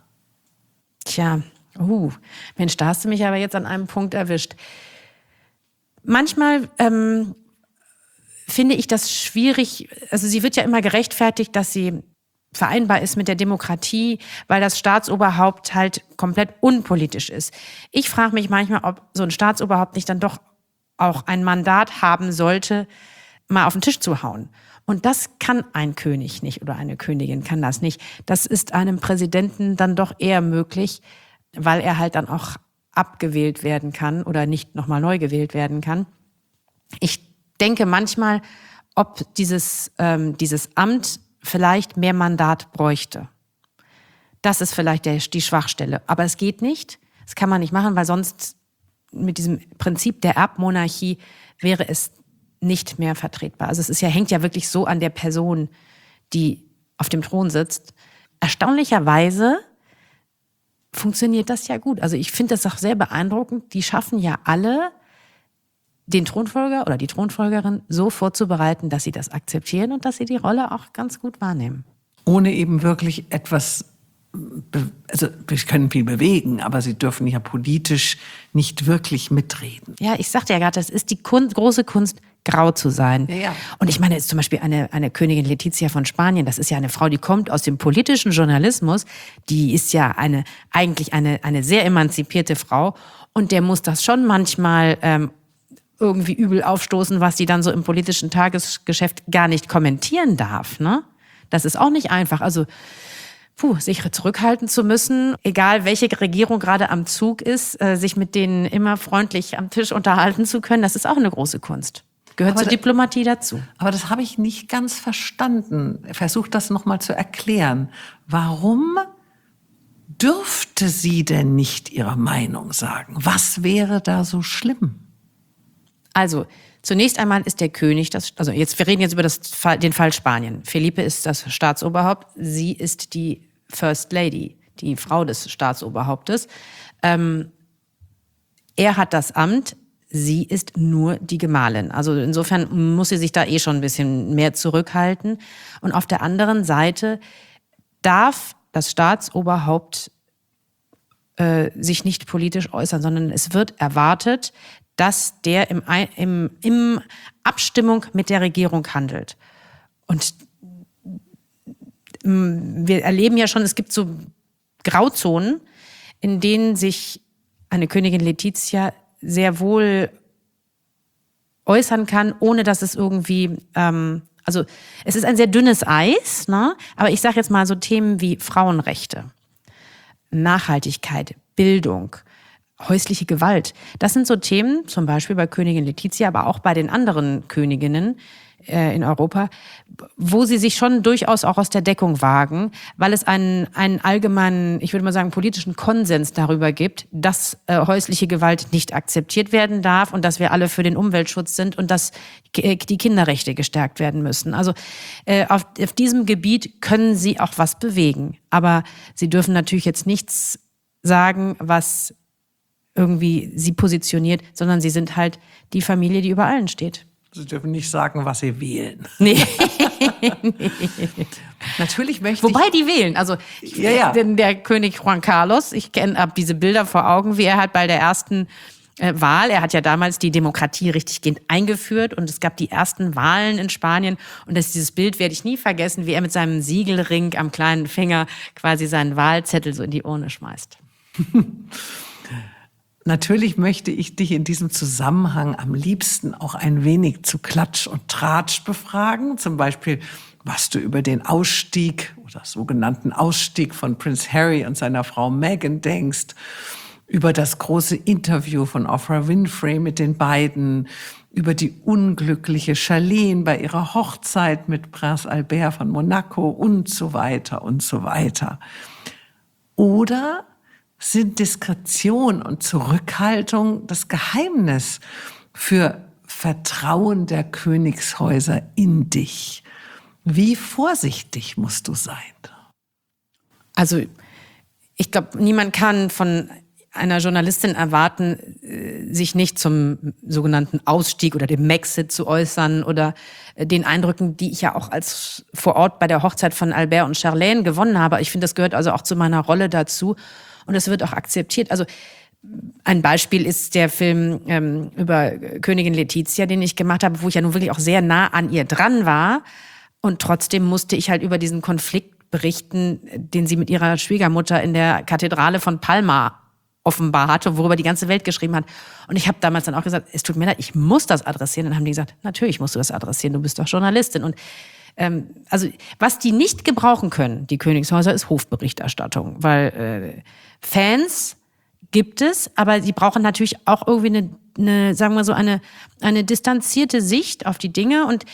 Tja, uh, Mensch, da hast du mich aber jetzt an einem Punkt erwischt. Manchmal ähm, finde ich das schwierig. Also sie wird ja immer gerechtfertigt, dass sie vereinbar ist mit der Demokratie, weil das Staatsoberhaupt halt komplett unpolitisch ist. Ich frage mich manchmal, ob so ein Staatsoberhaupt nicht dann doch auch ein Mandat haben sollte, mal auf den Tisch zu hauen. Und das kann ein König nicht oder eine Königin kann das nicht. Das ist einem Präsidenten dann doch eher möglich, weil er halt dann auch abgewählt werden kann oder nicht nochmal neu gewählt werden kann. ich denke manchmal, ob dieses, ähm, dieses Amt vielleicht mehr Mandat bräuchte. Das ist vielleicht der, die Schwachstelle. Aber es geht nicht. Das kann man nicht machen, weil sonst mit diesem Prinzip der Erbmonarchie wäre es nicht mehr vertretbar. Also es ist ja, hängt ja wirklich so an der Person, die auf dem Thron sitzt. Erstaunlicherweise funktioniert das ja gut. Also ich finde das auch sehr beeindruckend. Die schaffen ja alle, den Thronfolger oder die Thronfolgerin so vorzubereiten, dass sie das akzeptieren und dass sie die Rolle auch ganz gut wahrnehmen. Ohne eben wirklich etwas, also wir können viel bewegen, aber sie dürfen ja politisch nicht wirklich mitreden. Ja, ich sagte ja gerade, das ist die Kunst, große Kunst, grau zu sein. Ja, ja. Und ich meine jetzt zum Beispiel eine, eine Königin Letizia von Spanien, das ist ja eine Frau, die kommt aus dem politischen Journalismus, die ist ja eine eigentlich eine, eine sehr emanzipierte Frau und der muss das schon manchmal ähm, irgendwie übel aufstoßen, was die dann so im politischen Tagesgeschäft gar nicht kommentieren darf, ne? Das ist auch nicht einfach. Also, puh, sich zurückhalten zu müssen, egal welche Regierung gerade am Zug ist, äh, sich mit denen immer freundlich am Tisch unterhalten zu können, das ist auch eine große Kunst. Gehört Aber zur da, Diplomatie dazu. Aber das habe ich nicht ganz verstanden. Versuch das nochmal zu erklären. Warum dürfte sie denn nicht ihre Meinung sagen? Was wäre da so schlimm? Also, zunächst einmal ist der König, das, also jetzt, wir reden jetzt über das, den Fall Spanien. Felipe ist das Staatsoberhaupt, sie ist die First Lady, die Frau des Staatsoberhauptes. Ähm, er hat das Amt, sie ist nur die Gemahlin. Also insofern muss sie sich da eh schon ein bisschen mehr zurückhalten. Und auf der anderen Seite darf das Staatsoberhaupt äh, sich nicht politisch äußern, sondern es wird erwartet, dass der im, im, im Abstimmung mit der Regierung handelt. Und wir erleben ja schon, es gibt so Grauzonen, in denen sich eine Königin Letizia sehr wohl äußern kann, ohne dass es irgendwie, ähm, also es ist ein sehr dünnes Eis, ne? Aber ich sage jetzt mal so Themen wie Frauenrechte, Nachhaltigkeit, Bildung, häusliche Gewalt. Das sind so Themen, zum Beispiel bei Königin Letizia, aber auch bei den anderen Königinnen äh, in Europa, wo sie sich schon durchaus auch aus der Deckung wagen, weil es einen, einen allgemeinen, ich würde mal sagen, politischen Konsens darüber gibt, dass äh, häusliche Gewalt nicht akzeptiert werden darf und dass wir alle für den Umweltschutz sind und dass äh, die Kinderrechte gestärkt werden müssen. Also äh, auf, auf diesem Gebiet können sie auch was bewegen. Aber sie dürfen natürlich jetzt nichts sagen, was irgendwie sie positioniert, sondern sie sind halt die Familie, die über allen steht. Sie dürfen nicht sagen, was sie wählen. Nee. nee. Natürlich möchte Wobei ich... die wählen. Also ja, ja. Denn der König Juan Carlos, ich kenne ab diese Bilder vor Augen, wie er halt bei der ersten äh, Wahl, er hat ja damals die Demokratie richtiggehend eingeführt und es gab die ersten Wahlen in Spanien und das, dieses Bild werde ich nie vergessen, wie er mit seinem Siegelring am kleinen Finger quasi seinen Wahlzettel so in die Urne schmeißt. Natürlich möchte ich dich in diesem Zusammenhang am liebsten auch ein wenig zu Klatsch und Tratsch befragen. Zum Beispiel, was du über den Ausstieg oder sogenannten Ausstieg von Prince Harry und seiner Frau Meghan denkst, über das große Interview von Oprah Winfrey mit den beiden, über die unglückliche Charlene bei ihrer Hochzeit mit Prince Albert von Monaco und so weiter und so weiter. Oder sind Diskretion und Zurückhaltung das Geheimnis für Vertrauen der Königshäuser in dich? Wie vorsichtig musst du sein? Also ich glaube, niemand kann von einer Journalistin erwarten, sich nicht zum sogenannten Ausstieg oder dem Maxit zu äußern oder den Eindrücken, die ich ja auch als vor Ort bei der Hochzeit von Albert und Charlene gewonnen habe. Ich finde, das gehört also auch zu meiner Rolle dazu. Und das wird auch akzeptiert. Also ein Beispiel ist der Film ähm, über Königin Letizia, den ich gemacht habe, wo ich ja nun wirklich auch sehr nah an ihr dran war. Und trotzdem musste ich halt über diesen Konflikt berichten, den sie mit ihrer Schwiegermutter in der Kathedrale von Palma offenbar hatte, worüber die ganze Welt geschrieben hat. Und ich habe damals dann auch gesagt, es tut mir leid, ich muss das adressieren. Dann haben die gesagt, natürlich musst du das adressieren, du bist doch Journalistin. Und ähm, also was die nicht gebrauchen können, die Königshäuser, ist Hofberichterstattung, weil äh, Fans gibt es, aber sie brauchen natürlich auch irgendwie eine, eine sagen wir so, eine, eine distanzierte Sicht auf die Dinge. Und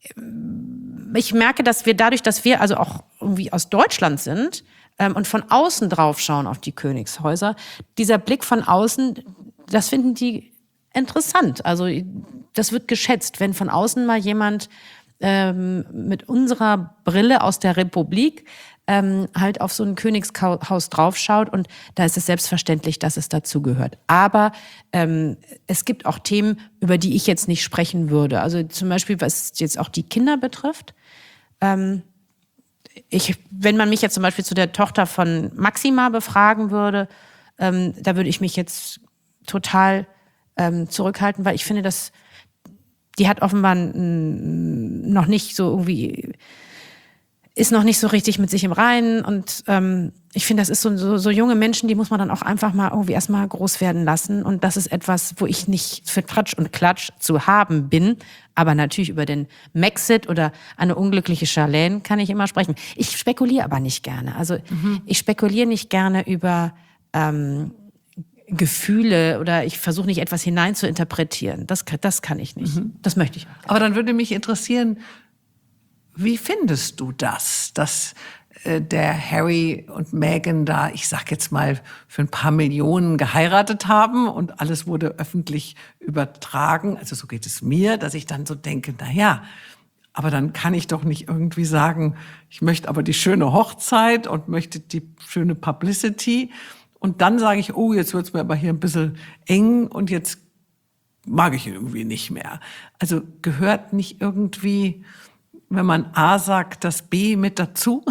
ich merke, dass wir dadurch, dass wir also auch irgendwie aus Deutschland sind ähm, und von außen drauf schauen auf die Königshäuser, dieser Blick von außen, das finden die interessant. Also das wird geschätzt, wenn von außen mal jemand ähm, mit unserer Brille aus der Republik ähm, halt auf so ein Königshaus draufschaut, und da ist es selbstverständlich, dass es dazugehört. Aber ähm, es gibt auch Themen, über die ich jetzt nicht sprechen würde. Also zum Beispiel, was jetzt auch die Kinder betrifft. Ähm, ich, wenn man mich jetzt zum Beispiel zu der Tochter von Maxima befragen würde, ähm, da würde ich mich jetzt total ähm, zurückhalten, weil ich finde, dass die hat offenbar n- noch nicht so irgendwie, ist noch nicht so richtig mit sich im Reinen, und ähm, ich finde, das ist so, so, so junge Menschen, die muss man dann auch einfach mal irgendwie erstmal groß werden lassen, und das ist etwas, wo ich nicht für Tratsch und Klatsch zu haben bin, aber natürlich über den Maxit oder eine unglückliche Charlene kann ich immer sprechen. Ich spekuliere aber nicht gerne, also mhm. ich spekuliere nicht gerne über ähm, Gefühle, oder ich versuche nicht etwas hinein zu interpretieren. Das, das kann ich nicht. Mhm. Das möchte ich auch. Aber dann würde mich interessieren, wie findest du das, dass äh, der Harry und Meghan da, ich sag jetzt mal, für ein paar Millionen geheiratet haben und alles wurde öffentlich übertragen? Also so geht es mir, dass ich dann so denke, na ja, aber dann kann ich doch nicht irgendwie sagen, ich möchte aber die schöne Hochzeit und möchte die schöne Publicity. Und dann sage ich, oh, jetzt wird's mir aber hier ein bisschen eng und jetzt mag ich ihn irgendwie nicht mehr. Also gehört nicht irgendwie, wenn man A sagt, das B mit dazu?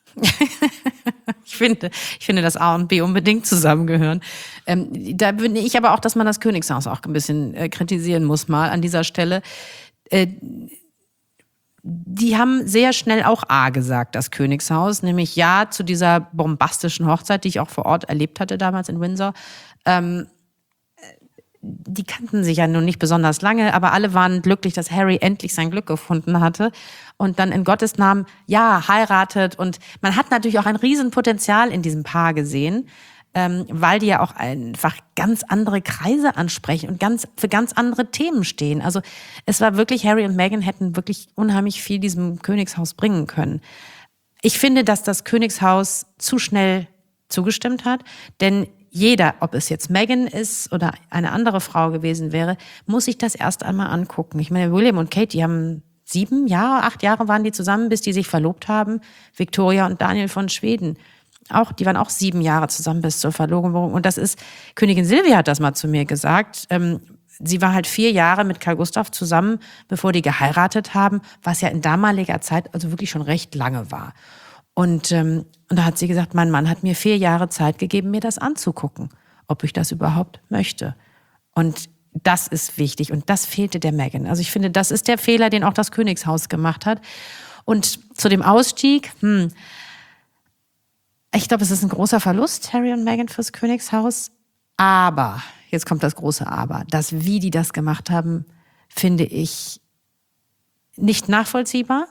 ich finde, ich finde, dass A und B unbedingt zusammengehören. Ähm, da finde ich aber auch, dass man das Königshaus auch ein bisschen äh, kritisieren muss mal an dieser Stelle. Äh, Die haben sehr schnell auch A gesagt, das Königshaus, nämlich Ja zu dieser bombastischen Hochzeit, die ich auch vor Ort erlebt hatte damals in Windsor. Ähm, die kannten sich ja nun nicht besonders lange, aber alle waren glücklich, dass Harry endlich sein Glück gefunden hatte und dann in Gottes Namen ja heiratet. Und man hat natürlich auch ein Riesenpotenzial in diesem Paar gesehen, ähm, weil die ja auch einfach ganz andere Kreise ansprechen und ganz für ganz andere Themen stehen. Also es war wirklich, Harry und Meghan hätten wirklich unheimlich viel diesem Königshaus bringen können. Ich finde, dass das Königshaus zu schnell zugestimmt hat, denn jeder, ob es jetzt Meghan ist oder eine andere Frau gewesen wäre, muss sich das erst einmal angucken. Ich meine, William und Kate, die haben sieben Jahre, acht Jahre waren die zusammen, bis die sich verlobt haben. Victoria und Daniel von Schweden, auch, die waren auch sieben Jahre zusammen bis zur Verlobung. Und das ist, Königin Silvia hat das mal zu mir gesagt, ähm, sie war halt vier Jahre mit Karl Gustav zusammen, bevor die geheiratet haben, was ja in damaliger Zeit also wirklich schon recht lange war. Und, ähm, und da hat sie gesagt, mein Mann hat mir vier Jahre Zeit gegeben, mir das anzugucken, ob ich das überhaupt möchte. Und das ist wichtig und das fehlte der Meghan. Also ich finde, das ist der Fehler, den auch das Königshaus gemacht hat. Und zu dem Ausstieg, hm, ich glaube, es ist ein großer Verlust, Harry und Meghan fürs Königshaus. Aber, jetzt kommt das große Aber, das, wie die das gemacht haben, finde ich nicht nachvollziehbar.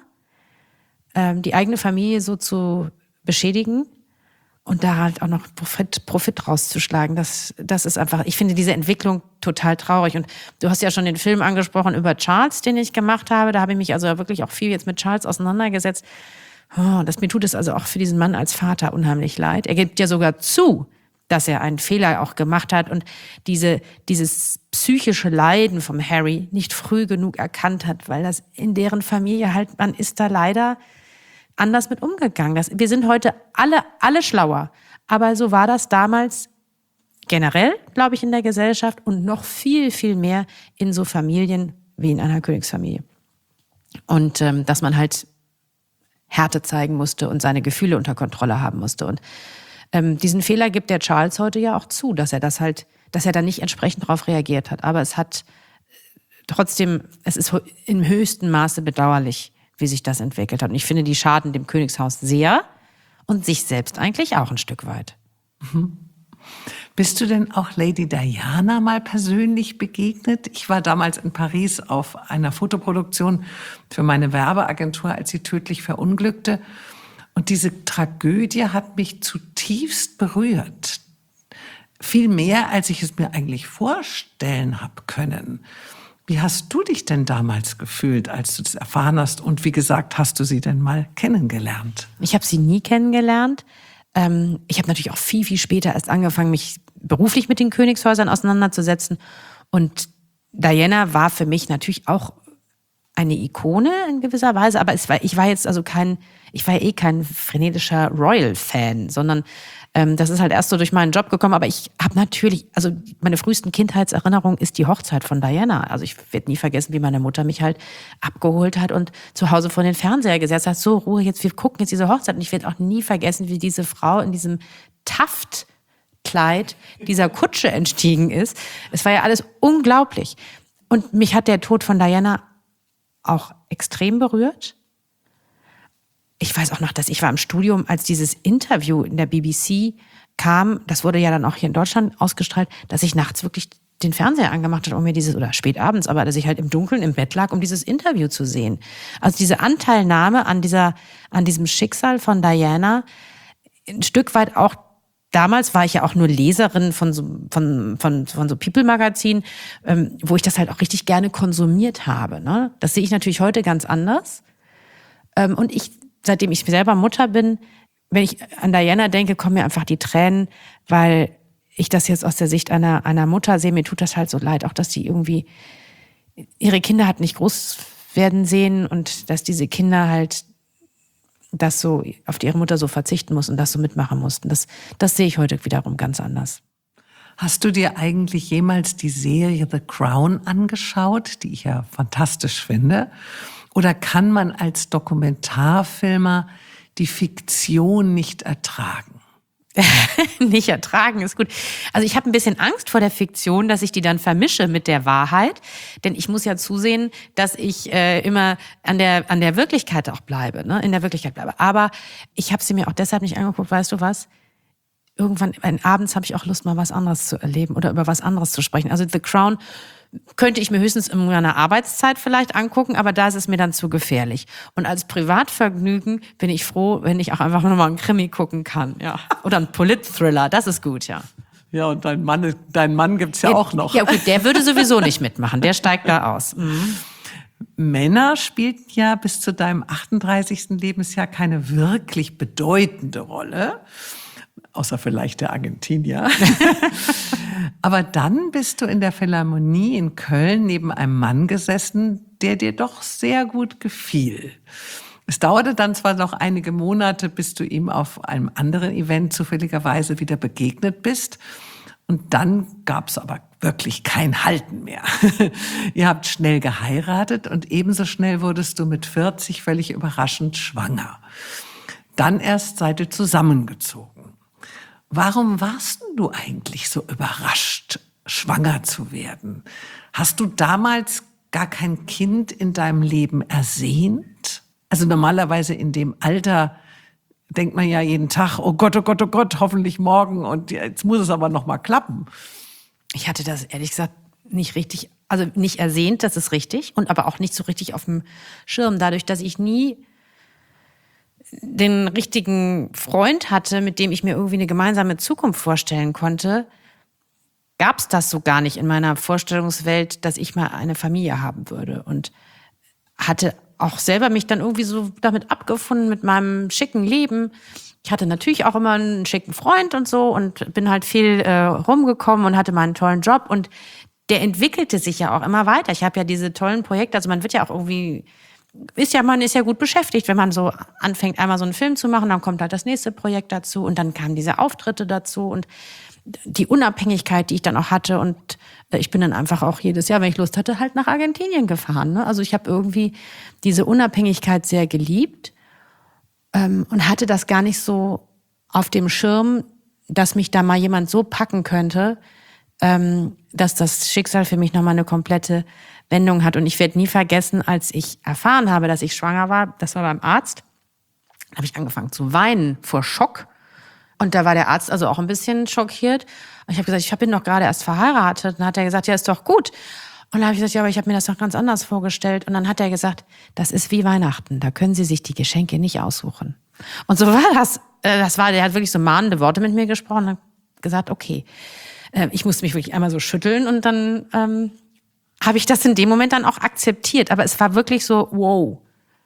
Die eigene Familie so zu beschädigen und da halt auch noch Profit, Profit rauszuschlagen, das, das ist einfach, ich finde diese Entwicklung total traurig. Und du hast ja schon den Film angesprochen über Charles, den ich gemacht habe. Da habe ich mich also wirklich auch viel jetzt mit Charles auseinandergesetzt. Oh, das, mir tut es also auch für diesen Mann als Vater unheimlich leid. Er gibt ja sogar zu, dass er einen Fehler auch gemacht hat und diese, dieses psychische Leiden vom Harry nicht früh genug erkannt hat, weil das in deren Familie halt, man ist da leider anders mit umgegangen. Das, wir sind heute alle, alle schlauer. Aber so war das damals generell, glaube ich, in der Gesellschaft und noch viel, viel mehr in so Familien wie in einer Königsfamilie. Und ähm, dass man halt Härte zeigen musste und seine Gefühle unter Kontrolle haben musste. Und ähm, diesen Fehler gibt der Charles heute ja auch zu, dass er das halt, dass er da nicht entsprechend darauf reagiert hat. Aber es hat trotzdem, es ist im höchsten Maße bedauerlich, wie sich das entwickelt hat. Und ich finde, die schaden dem Königshaus sehr und sich selbst eigentlich auch ein Stück weit. Mhm. Bist du denn auch Lady Diana mal persönlich begegnet? Ich war damals in Paris auf einer Fotoproduktion für meine Werbeagentur, als sie tödlich verunglückte. Und diese Tragödie hat mich zutiefst berührt. Viel mehr, als ich es mir eigentlich vorstellen habe können. Wie hast du dich denn damals gefühlt, als du das erfahren hast? Und wie gesagt, hast du sie denn mal kennengelernt? Ich habe sie nie kennengelernt. Ähm, ich habe natürlich auch viel, viel später erst angefangen, mich beruflich mit den Königshäusern auseinanderzusetzen. Und Diana war für mich natürlich auch eine Ikone in gewisser Weise, aber es war, ich war jetzt also kein, ich war ja eh kein frenetischer Royal-Fan, sondern ähm, das ist halt erst so durch meinen Job gekommen. Aber ich habe natürlich, also meine frühesten Kindheitserinnerungen ist die Hochzeit von Diana. Also ich werde nie vergessen, wie meine Mutter mich halt abgeholt hat und zu Hause vor den Fernseher gesetzt hat. So, Ruhe, jetzt, wir gucken jetzt diese Hochzeit. Und ich werde auch nie vergessen, wie diese Frau in diesem Taftkleid dieser Kutsche entstiegen ist. Es war ja alles unglaublich. Und mich hat der Tod von Diana auch extrem berührt. Ich weiß auch noch, dass ich war im Studium, als dieses Interview in der B B C kam, das wurde ja dann auch hier in Deutschland ausgestrahlt, dass ich nachts wirklich den Fernseher angemacht habe, um mir dieses, oder spät abends, aber dass ich halt im Dunkeln im Bett lag, um dieses Interview zu sehen. Also diese Anteilnahme an dieser, an diesem Schicksal von Diana, ein Stück weit auch. Damals war ich ja auch nur Leserin von so, von, von, von so People-Magazinen, ähm, wo ich das halt auch richtig gerne konsumiert habe. Ne? Das sehe ich natürlich heute ganz anders. Ähm, und ich, seitdem ich selber Mutter bin, wenn ich an Diana denke, kommen mir einfach die Tränen, weil ich das jetzt aus der Sicht einer, einer Mutter sehe. Mir tut das halt so leid, auch dass die irgendwie ihre Kinder hat nicht groß werden sehen und dass diese Kinder halt das so auf ihre Mutter so verzichten muss und das so mitmachen mussten. Das, das sehe ich heute wiederum ganz anders. Hast du dir eigentlich jemals die Serie The Crown angeschaut, die ich ja fantastisch finde? Oder kann man als Dokumentarfilmer die Fiktion nicht ertragen? Nicht ertragen ist gut. Also ich habe ein bisschen Angst vor der Fiktion, dass ich die dann vermische mit der Wahrheit, denn ich muss ja zusehen, dass ich äh, immer an der an der Wirklichkeit auch bleibe, ne, in der Wirklichkeit bleibe. Aber ich habe sie mir auch deshalb nicht angeguckt, weißt du was? Irgendwann abends habe ich auch Lust, mal was anderes zu erleben oder über was anderes zu sprechen. Also The Crown könnte ich mir höchstens in meiner Arbeitszeit vielleicht angucken, aber da ist es mir dann zu gefährlich. Und als Privatvergnügen bin ich froh, wenn ich auch einfach nur mal einen Krimi gucken kann, ja. Oder einen Polit-Thriller, das ist gut, ja. Ja, und dein Mann, dein Mann gibt's ja, ja auch noch. Ja, gut, der würde sowieso nicht mitmachen, der steigt da aus. Mhm. Männer spielten ja bis zu deinem achtunddreißigsten Lebensjahr keine wirklich bedeutende Rolle. Außer vielleicht der Argentinier. Aber dann bist du in der Philharmonie in Köln neben einem Mann gesessen, der dir doch sehr gut gefiel. Es dauerte dann zwar noch einige Monate, bis du ihm auf einem anderen Event zufälligerweise wieder begegnet bist. Und dann gab es aber wirklich kein Halten mehr. Ihr habt schnell geheiratet und ebenso schnell wurdest du mit vierzig völlig überraschend schwanger. Dann erst seid ihr zusammengezogen. Warum warst du eigentlich so überrascht, schwanger zu werden? Hast du damals gar kein Kind in deinem Leben ersehnt? Also normalerweise in dem Alter denkt man ja jeden Tag, oh Gott, oh Gott, oh Gott, hoffentlich morgen und jetzt muss es aber noch mal klappen. Ich hatte das ehrlich gesagt nicht richtig, also nicht ersehnt, das ist richtig, und aber auch nicht so richtig auf dem Schirm, dadurch, dass ich nie den richtigen Freund hatte, mit dem ich mir irgendwie eine gemeinsame Zukunft vorstellen konnte, gab es das so gar nicht in meiner Vorstellungswelt, dass ich mal eine Familie haben würde. Und hatte auch selber mich dann irgendwie so damit abgefunden mit meinem schicken Leben. Ich hatte natürlich auch immer einen schicken Freund und so und bin halt viel äh, rumgekommen und hatte meinen tollen Job. Und der entwickelte sich ja auch immer weiter. Ich habe ja diese tollen Projekte, also man wird ja auch irgendwie... Ist ja, man ist ja gut beschäftigt, wenn man so anfängt, einmal so einen Film zu machen, dann kommt halt das nächste Projekt dazu und dann kamen diese Auftritte dazu und die Unabhängigkeit, die ich dann auch hatte, und ich bin dann einfach auch jedes Jahr, wenn ich Lust hatte, halt nach Argentinien gefahren. Ne? Also ich habe irgendwie diese Unabhängigkeit sehr geliebt ähm, und hatte das gar nicht so auf dem Schirm, dass mich da mal jemand so packen könnte, ähm, dass das Schicksal für mich nochmal eine komplette Wendung hat. Und ich werde nie vergessen, als ich erfahren habe, dass ich schwanger war, das war beim Arzt, da habe ich angefangen zu weinen vor Schock. Und da war der Arzt also auch ein bisschen schockiert. Und ich habe gesagt, ich bin doch gerade erst verheiratet. Und dann hat er gesagt, ja, ist doch gut. Und dann habe ich gesagt, ja, aber ich habe mir das doch ganz anders vorgestellt. Und dann hat er gesagt, das ist wie Weihnachten, da können Sie sich die Geschenke nicht aussuchen. Und so war das. Das war, der hat wirklich so mahnende Worte mit mir gesprochen. Dann gesagt, okay, äh, ich musste mich wirklich einmal so schütteln und dann ähm, habe ich das in dem Moment dann auch akzeptiert. Aber es war wirklich so, wow,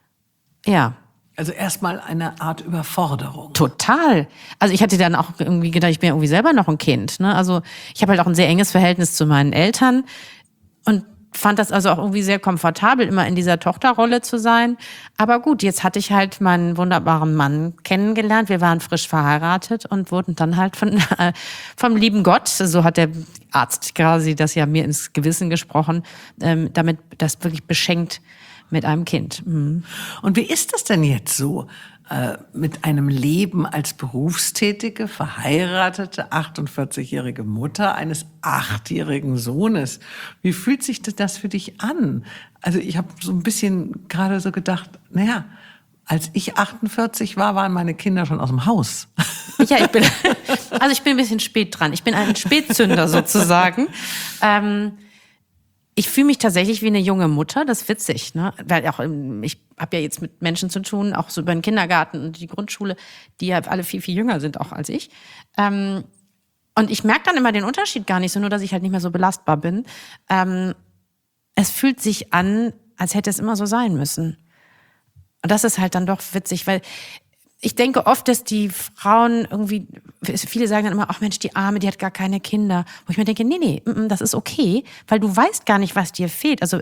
ja. Also erstmal eine Art Überforderung. Total. Also ich hatte dann auch irgendwie gedacht, ich bin ja irgendwie selber noch ein Kind. Ne? Also ich habe halt auch ein sehr enges Verhältnis zu meinen Eltern und fand das also auch irgendwie sehr komfortabel, immer in dieser Tochterrolle zu sein. Aber gut, jetzt hatte ich halt meinen wunderbaren Mann kennengelernt. Wir waren frisch verheiratet und wurden dann halt von, äh, vom lieben Gott, so hat der Arzt quasi das ja mir ins Gewissen gesprochen, ähm, damit das wirklich beschenkt mit einem Kind. Mhm. Und wie ist das denn jetzt so äh, mit einem Leben als berufstätige, verheiratete, achtundvierzigjährige Mutter eines achtjährigen Sohnes? Wie fühlt sich das für dich an? Also ich habe so ein bisschen gerade so gedacht, naja, als ich achtundvierzig war, waren meine Kinder schon aus dem Haus. Ja, ich bin, also ich bin ein bisschen spät dran. Ich bin ein Spätzünder sozusagen. Ähm, Ich fühle mich tatsächlich wie eine junge Mutter, das ist witzig, ne? Weil auch ich habe ja jetzt mit Menschen zu tun, auch so über den Kindergarten und die Grundschule, die ja alle viel, viel jünger sind auch als ich. Ähm, und ich merke dann immer den Unterschied gar nicht so, nur dass ich halt nicht mehr so belastbar bin. Ähm, es fühlt sich an, als hätte es immer so sein müssen. Und das ist halt dann doch witzig, weil ich denke oft, dass die Frauen irgendwie, viele sagen dann immer, ach Mensch, die Arme, die hat gar keine Kinder. Wo ich mir denke, nee, nee, das ist okay, weil du weißt gar nicht, was dir fehlt. Also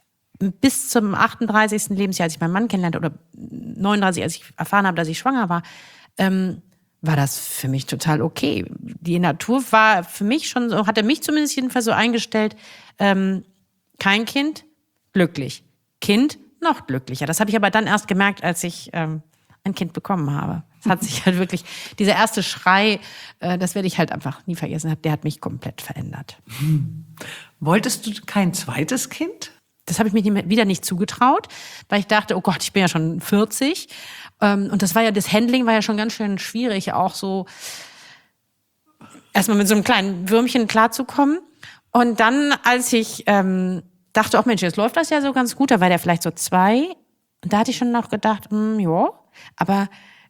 bis zum achtunddreißigsten Lebensjahr, als ich meinen Mann kennenlernte, oder neununddreißig, als ich erfahren habe, dass ich schwanger war, ähm, war das für mich total okay. Die Natur war für mich schon so, hatte mich zumindest jedenfalls so eingestellt, ähm, kein Kind, glücklich. Kind, noch glücklicher. Das habe ich aber dann erst gemerkt, als ich ähm, ein Kind bekommen habe. Es hat sich halt wirklich, dieser erste Schrei, äh, das werde ich halt einfach nie vergessen, der hat mich komplett verändert. Hm. Wolltest du kein zweites Kind? Das habe ich mir wieder nicht zugetraut, weil ich dachte, oh Gott, ich bin ja schon vierzig. Ähm, und das war ja, das Handling war ja schon ganz schön schwierig, auch so erstmal mit so einem kleinen Würmchen klarzukommen. Und dann, als ich ähm, dachte, oh Mensch, jetzt läuft das ja so ganz gut, da war der vielleicht so zwei. Und da hatte ich schon noch gedacht, hm, ja, aber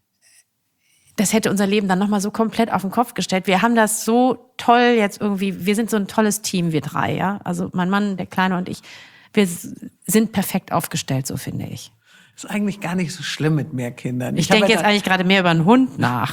das hätte unser Leben dann nochmal so komplett auf den Kopf gestellt. Wir haben das so toll jetzt irgendwie, wir sind so ein tolles Team, wir drei, ja. Also mein Mann, der Kleine und ich, wir sind perfekt aufgestellt, so finde ich. Ist eigentlich gar nicht so schlimm mit mehr Kindern. Ich, ich denke jetzt eigentlich gerade mehr über einen Hund nach.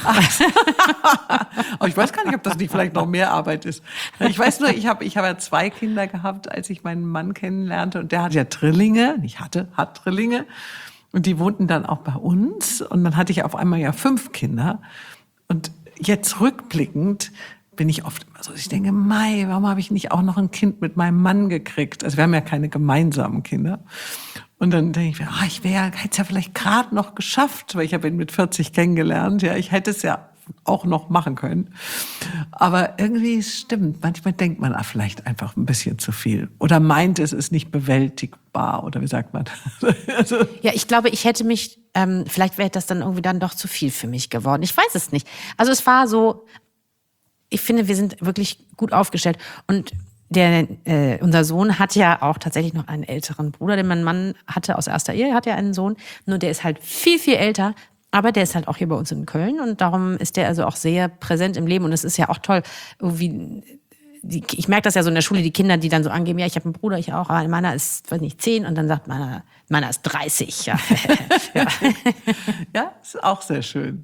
Aber ich weiß gar nicht, ob das nicht vielleicht noch mehr Arbeit ist. Ich weiß nur, ich habe ich hab ja zwei Kinder gehabt, als ich meinen Mann kennenlernte. Und der hat ja Drillinge, nicht hatte, hat Drillinge. Und die wohnten dann auch bei uns. Und dann hatte ich auf einmal ja fünf Kinder. Und jetzt rückblickend bin ich oft immer so, ich denke, Mai, warum habe ich nicht auch noch ein Kind mit meinem Mann gekriegt? Also wir haben ja keine gemeinsamen Kinder. Und dann denke ich mir, ah, ich wäre, hätte es ja vielleicht gerade noch geschafft, weil ich habe ihn mit vierzig kennengelernt. Ja, ich hätte es ja auch noch machen können. Aber irgendwie stimmt, manchmal denkt man ah, vielleicht einfach ein bisschen zu viel. Oder meint, es ist nicht bewältigbar. Oder wie sagt man? Also ja, ich glaube, ich hätte mich, ähm, vielleicht wäre das dann irgendwie dann doch zu viel für mich geworden. Ich weiß es nicht. Also es war so, ich finde, wir sind wirklich gut aufgestellt. Und der, äh, unser Sohn hat ja auch tatsächlich noch einen älteren Bruder, den mein Mann hatte aus erster Ehe, hat ja einen Sohn. Nur der ist halt viel, viel älter. Aber der ist halt auch hier bei uns in Köln und darum ist der also auch sehr präsent im Leben. Und es ist ja auch toll, irgendwie, die, ich merke das ja so in der Schule, die Kinder, die dann so angeben, ja, ich habe einen Bruder, ich auch, aber meiner ist, weiß nicht, zehn und dann sagt meiner, meiner ist dreißig. Ja. ja. Ja, ist auch sehr schön.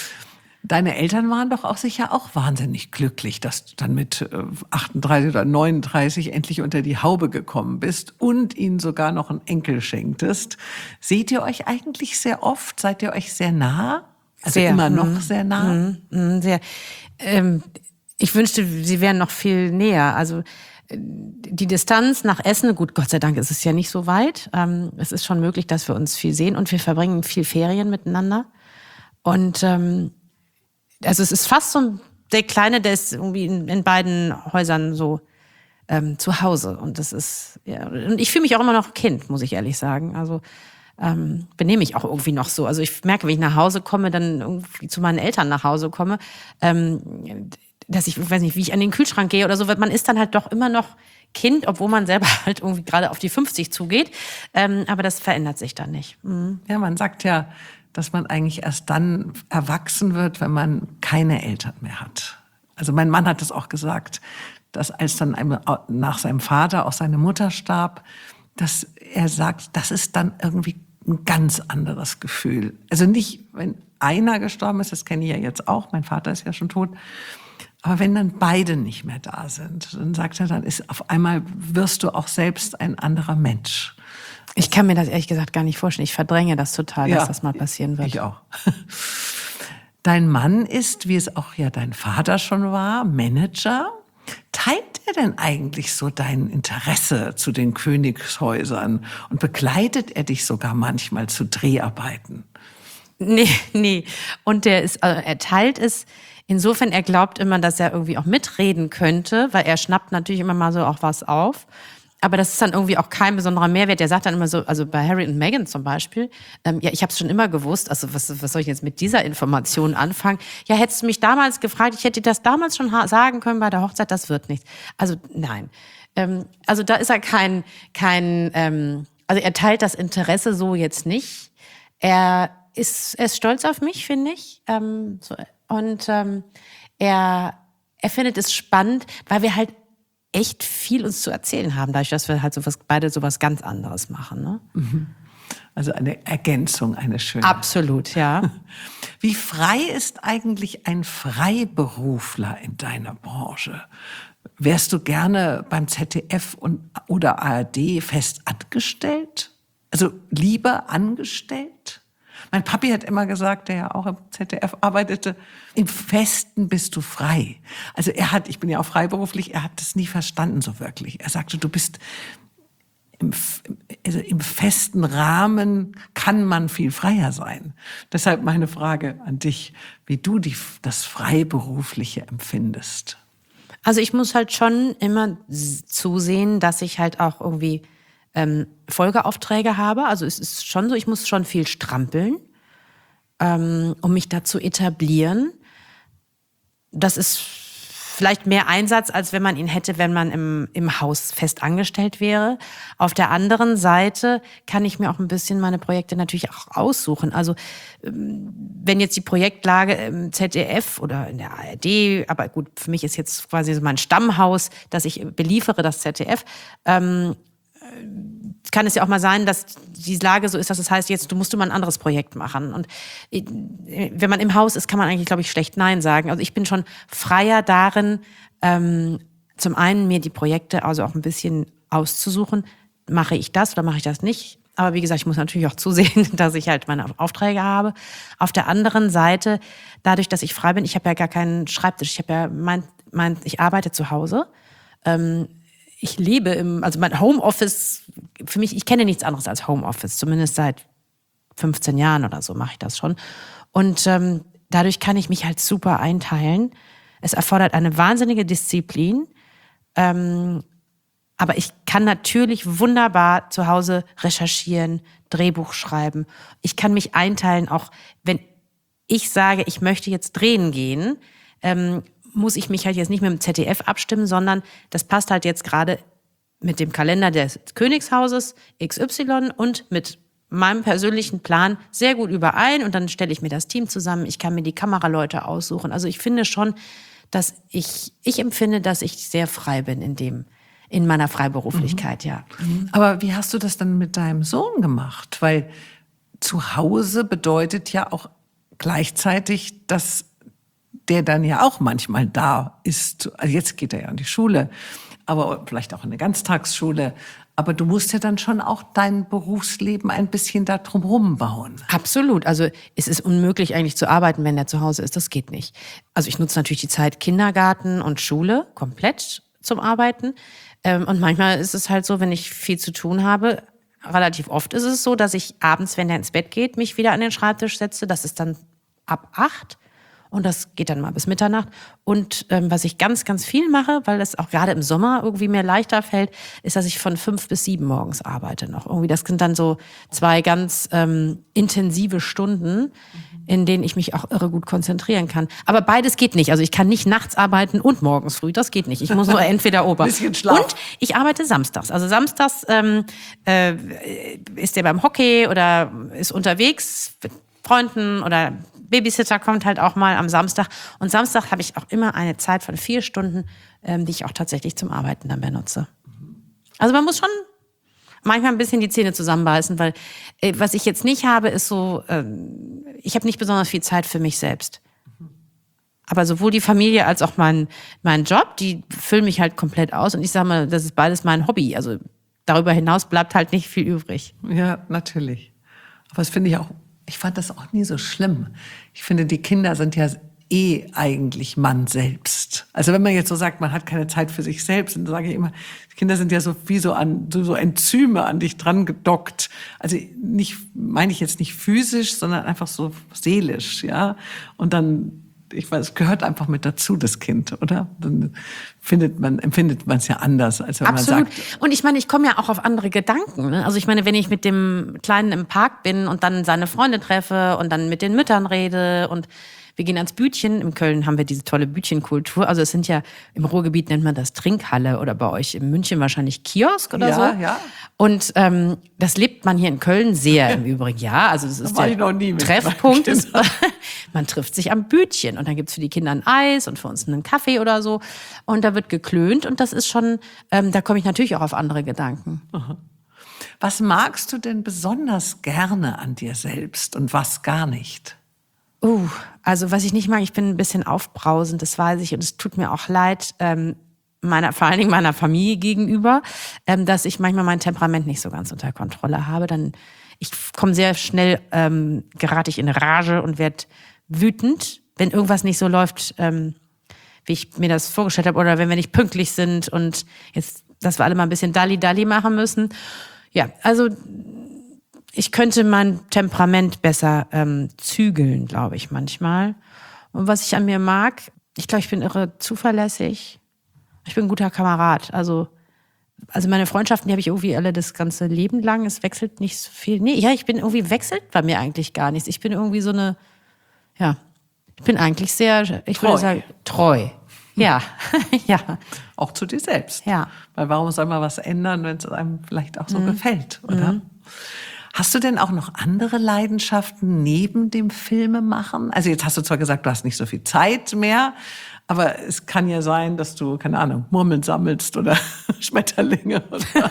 Deine Eltern waren doch auch sicher auch wahnsinnig glücklich, dass du dann mit achtunddreißig oder neununddreißig endlich unter die Haube gekommen bist und ihnen sogar noch einen Enkel schenktest. Seht ihr euch eigentlich sehr oft? Seid ihr euch sehr nah? Also sehr. immer noch mhm. sehr nah? Mhm. Sehr. Ähm, ich wünschte, sie wären noch viel näher. Also die Distanz nach Essen, gut, Gott sei Dank ist es ja nicht so weit. Ähm, es ist schon möglich, dass wir uns viel sehen und wir verbringen viel Ferien miteinander. Und ähm, also es ist fast so, der Kleine, der ist irgendwie in, in beiden Häusern so ähm, zu Hause. Und das ist, ja, und ich fühle mich auch immer noch Kind, muss ich ehrlich sagen. Also ähm, benehme ich auch irgendwie noch so. Also ich merke, wenn ich nach Hause komme, dann irgendwie zu meinen Eltern nach Hause komme, ähm, dass ich, ich weiß nicht, wie ich an den Kühlschrank gehe oder so, man ist dann halt doch immer noch Kind, obwohl man selber halt irgendwie gerade auf die fünfzig zugeht. Ähm, aber das verändert sich dann nicht. Mhm. Ja, man sagt ja, dass man eigentlich erst dann erwachsen wird, wenn man keine Eltern mehr hat. Also mein Mann hat es auch gesagt, dass als dann nach seinem Vater auch seine Mutter starb, dass er sagt, das ist dann irgendwie ein ganz anderes Gefühl. Also nicht, wenn einer gestorben ist, das kenne ich ja jetzt auch, mein Vater ist ja schon tot, aber wenn dann beide nicht mehr da sind, dann sagt er, dann ist auf einmal wirst du auch selbst ein anderer Mensch. Ich kann mir das ehrlich gesagt gar nicht vorstellen. Ich verdränge das total, Ja, dass das mal passieren wird. Ich auch. Dein Mann ist, wie es auch ja dein Vater schon war, Manager. Teilt er denn eigentlich so dein Interesse zu den Königshäusern und begleitet er dich sogar manchmal zu Dreharbeiten? Nee, nee. Und der ist, also er teilt es insofern, er glaubt immer, dass er irgendwie auch mitreden könnte, weil er schnappt natürlich immer mal so auch was auf. Aber das ist dann irgendwie auch kein besonderer Mehrwert. Der sagt dann immer so, also bei Harry und Meghan zum Beispiel, ähm, ja, ich habe es schon immer gewusst, also was, was soll ich jetzt mit dieser Information anfangen? Ja, hättest du mich damals gefragt, ich hätte dir das damals schon ha- sagen können bei der Hochzeit, das wird nichts. Also nein. Ähm, also da ist er kein, kein ähm, also er teilt das Interesse so jetzt nicht. Er ist, er ist stolz auf mich, finde ich. Ähm, so, und ähm, er, er findet es spannend, weil wir halt echt viel uns zu erzählen haben, dadurch, dass wir halt sowas, beide sowas ganz anderes machen. Ne? Also eine Ergänzung, eine schöne. Absolut, ja. Wie frei ist eigentlich ein Freiberufler in deiner Branche? Wärst du gerne beim Z D F und, oder A R D fest angestellt? Also lieber angestellt? Mein Papi hat immer gesagt, der ja auch im Z D F arbeitete, im Festen bist du frei. Also er hat, ich bin ja auch freiberuflich, er hat das nie verstanden so wirklich. Er sagte, du bist im, also im festen Rahmen kann man viel freier sein. Deshalb meine Frage an dich, wie du die, das Freiberufliche empfindest. Also ich muss halt schon immer zusehen, dass ich halt auch irgendwie ähm, Folgeaufträge habe. Also es ist schon so, ich muss schon viel strampeln, ähm, um mich da zu etablieren. Das ist vielleicht mehr Einsatz, als wenn man ihn hätte, wenn man im, im Haus fest angestellt wäre. Auf der anderen Seite kann ich mir auch ein bisschen meine Projekte natürlich auch aussuchen. Also wenn jetzt die Projektlage im Z D F oder in der A R D, aber gut, für mich ist jetzt quasi so mein Stammhaus, dass ich beliefere das Z D F, ähm, kann es ja auch mal sein, dass die Lage so ist, dass es heißt, jetzt du musst du mal ein anderes Projekt machen. Und wenn man im Haus ist, kann man eigentlich, glaube ich, schlecht Nein sagen. Also ich bin schon freier darin, ähm, zum einen mir die Projekte also auch ein bisschen auszusuchen. Mache ich das oder mache ich das nicht? Aber wie gesagt, ich muss natürlich auch zusehen, dass ich halt meine Aufträge habe. Auf der anderen Seite, dadurch, dass ich frei bin, ich habe ja gar keinen Schreibtisch. Ich habe ja mein, mein, ich arbeite zu Hause. Ähm, Ich lebe im, also mein Homeoffice, für mich, ich kenne nichts anderes als Homeoffice. Zumindest seit fünfzehn Jahren oder so mache ich das schon. Und ähm, dadurch kann ich mich halt super einteilen. Es erfordert eine wahnsinnige Disziplin. Ähm, aber ich kann natürlich wunderbar zu Hause recherchieren, Drehbuch schreiben. Ich kann mich einteilen, auch wenn ich sage, ich möchte jetzt drehen gehen, ähm, muss ich mich halt jetzt nicht mit dem Z D F abstimmen, sondern das passt halt jetzt gerade mit dem Kalender des Königshauses X Y und mit meinem persönlichen Plan sehr gut überein. Und dann stelle ich mir das Team zusammen. Ich kann mir die Kameraleute aussuchen. Also ich finde schon, dass ich, ich empfinde, dass ich sehr frei bin in dem, in meiner Freiberuflichkeit, mhm. ja. Aber wie hast du das dann mit deinem Sohn gemacht? Weil zu Hause bedeutet ja auch gleichzeitig, dass der dann ja auch manchmal da ist. Also jetzt geht er ja in die Schule, aber vielleicht auch in eine Ganztagsschule. Aber du musst ja dann schon auch dein Berufsleben ein bisschen da drumherum bauen. Absolut. Also es ist unmöglich eigentlich zu arbeiten, wenn er zu Hause ist. Das geht nicht. Also ich nutze natürlich die Zeit Kindergarten und Schule komplett zum Arbeiten. Und manchmal ist es halt so, wenn ich viel zu tun habe, relativ oft ist es so, dass ich abends, wenn er ins Bett geht, mich wieder an den Schreibtisch setze. Das ist dann ab acht. Und das geht dann mal bis Mitternacht. Und ähm, was ich ganz, ganz viel mache, weil das auch gerade im Sommer irgendwie mir leichter fällt, ist, dass ich von fünf bis sieben morgens arbeite noch. Irgendwie, das sind dann so zwei ganz ähm, intensive Stunden, in denen ich mich auch irre gut konzentrieren kann. Aber beides geht nicht. Also ich kann nicht nachts arbeiten und morgens früh. Das geht nicht. Ich muss nur entweder ober. Bisschen Schlaf. Und ich arbeite samstags. Also samstags ähm, äh, ist der beim Hockey oder ist unterwegs. Freunden oder Babysitter kommt halt auch mal am Samstag. Und Samstag habe ich auch immer eine Zeit von vier Stunden, ähm, die ich auch tatsächlich zum Arbeiten dann benutze. Also man muss schon manchmal ein bisschen die Zähne zusammenbeißen, weil äh, was ich jetzt nicht habe, ist so, ähm, ich habe nicht besonders viel Zeit für mich selbst. Aber sowohl die Familie als auch mein, mein Job, die füllen mich halt komplett aus. Und ich sage mal, das ist beides mein Hobby. Also darüber hinaus bleibt halt nicht viel übrig. Ja, natürlich. Aber das finde ich auch, ich fand das auch nie so schlimm. Ich finde, die Kinder sind ja eh eigentlich man selbst. Also wenn man jetzt so sagt, man hat keine Zeit für sich selbst, dann sage ich immer, die Kinder sind ja so wie so an so, so Enzyme an dich dran gedockt. Also nicht, meine ich jetzt nicht physisch, sondern einfach so seelisch, ja. Und dann, ich weiß, es gehört einfach mit dazu, das Kind, oder? Dann findet man, empfindet man es ja anders, als wenn Absolut. man sagt. Und ich meine, ich komme ja auch auf andere Gedanken. Ne? Also ich meine, wenn ich mit dem Kleinen im Park bin und dann seine Freunde treffe und dann mit den Müttern rede und wir gehen ans Bütchen. In Köln haben wir diese tolle Bütchenkultur. Also es sind ja, im Ruhrgebiet nennt man das Trinkhalle oder bei euch in München wahrscheinlich Kiosk oder Ja, so. ja, ja. Und ähm, das lebt man hier in Köln sehr im Übrigen. Ja, also das ist war ich der noch nie mit Treffpunkt. meinen Ist, man trifft sich am Bütchen und dann gibt's für die Kinder ein Eis und für uns einen Kaffee oder so. Und da wird geklönt und das ist schon, ähm, da komme ich natürlich auch auf andere Gedanken. Was magst du denn besonders gerne an dir selbst und was gar nicht? Uh, also was ich nicht mag, ich bin ein bisschen aufbrausend, das weiß ich. Und es tut mir auch leid, ähm, meiner, vor allen Dingen meiner Familie gegenüber, ähm, dass ich manchmal mein Temperament nicht so ganz unter Kontrolle habe. Dann, ich komme sehr schnell, ähm, gerate ich in Rage und werde wütend, wenn irgendwas nicht so läuft, ähm, wie ich mir das vorgestellt habe. Oder wenn wir nicht pünktlich sind und jetzt, dass wir alle mal ein bisschen Dalli-Dalli machen müssen. Ja, also ich könnte mein Temperament besser ähm, zügeln, glaube ich, manchmal. Und was ich an mir mag, ich glaube, ich bin irre zuverlässig. Ich bin ein guter Kamerad. Also, also meine Freundschaften, die habe ich irgendwie alle das ganze Leben lang. Es wechselt nicht so viel. Nee, ja, ich bin irgendwie, wechselt bei mir eigentlich gar nichts. Ich bin irgendwie so eine, ja, ich bin eigentlich sehr, ich Treu. würde sagen, treu. Ja, ja. Auch zu dir selbst. Ja. Weil warum soll man was ändern, wenn es einem vielleicht auch so mhm. gefällt, oder? Mhm. Hast du denn auch noch andere Leidenschaften neben dem Filmemachen? Also jetzt hast du zwar gesagt, du hast nicht so viel Zeit mehr, aber es kann ja sein, dass du, keine Ahnung, Murmeln sammelst oder Schmetterlinge oder,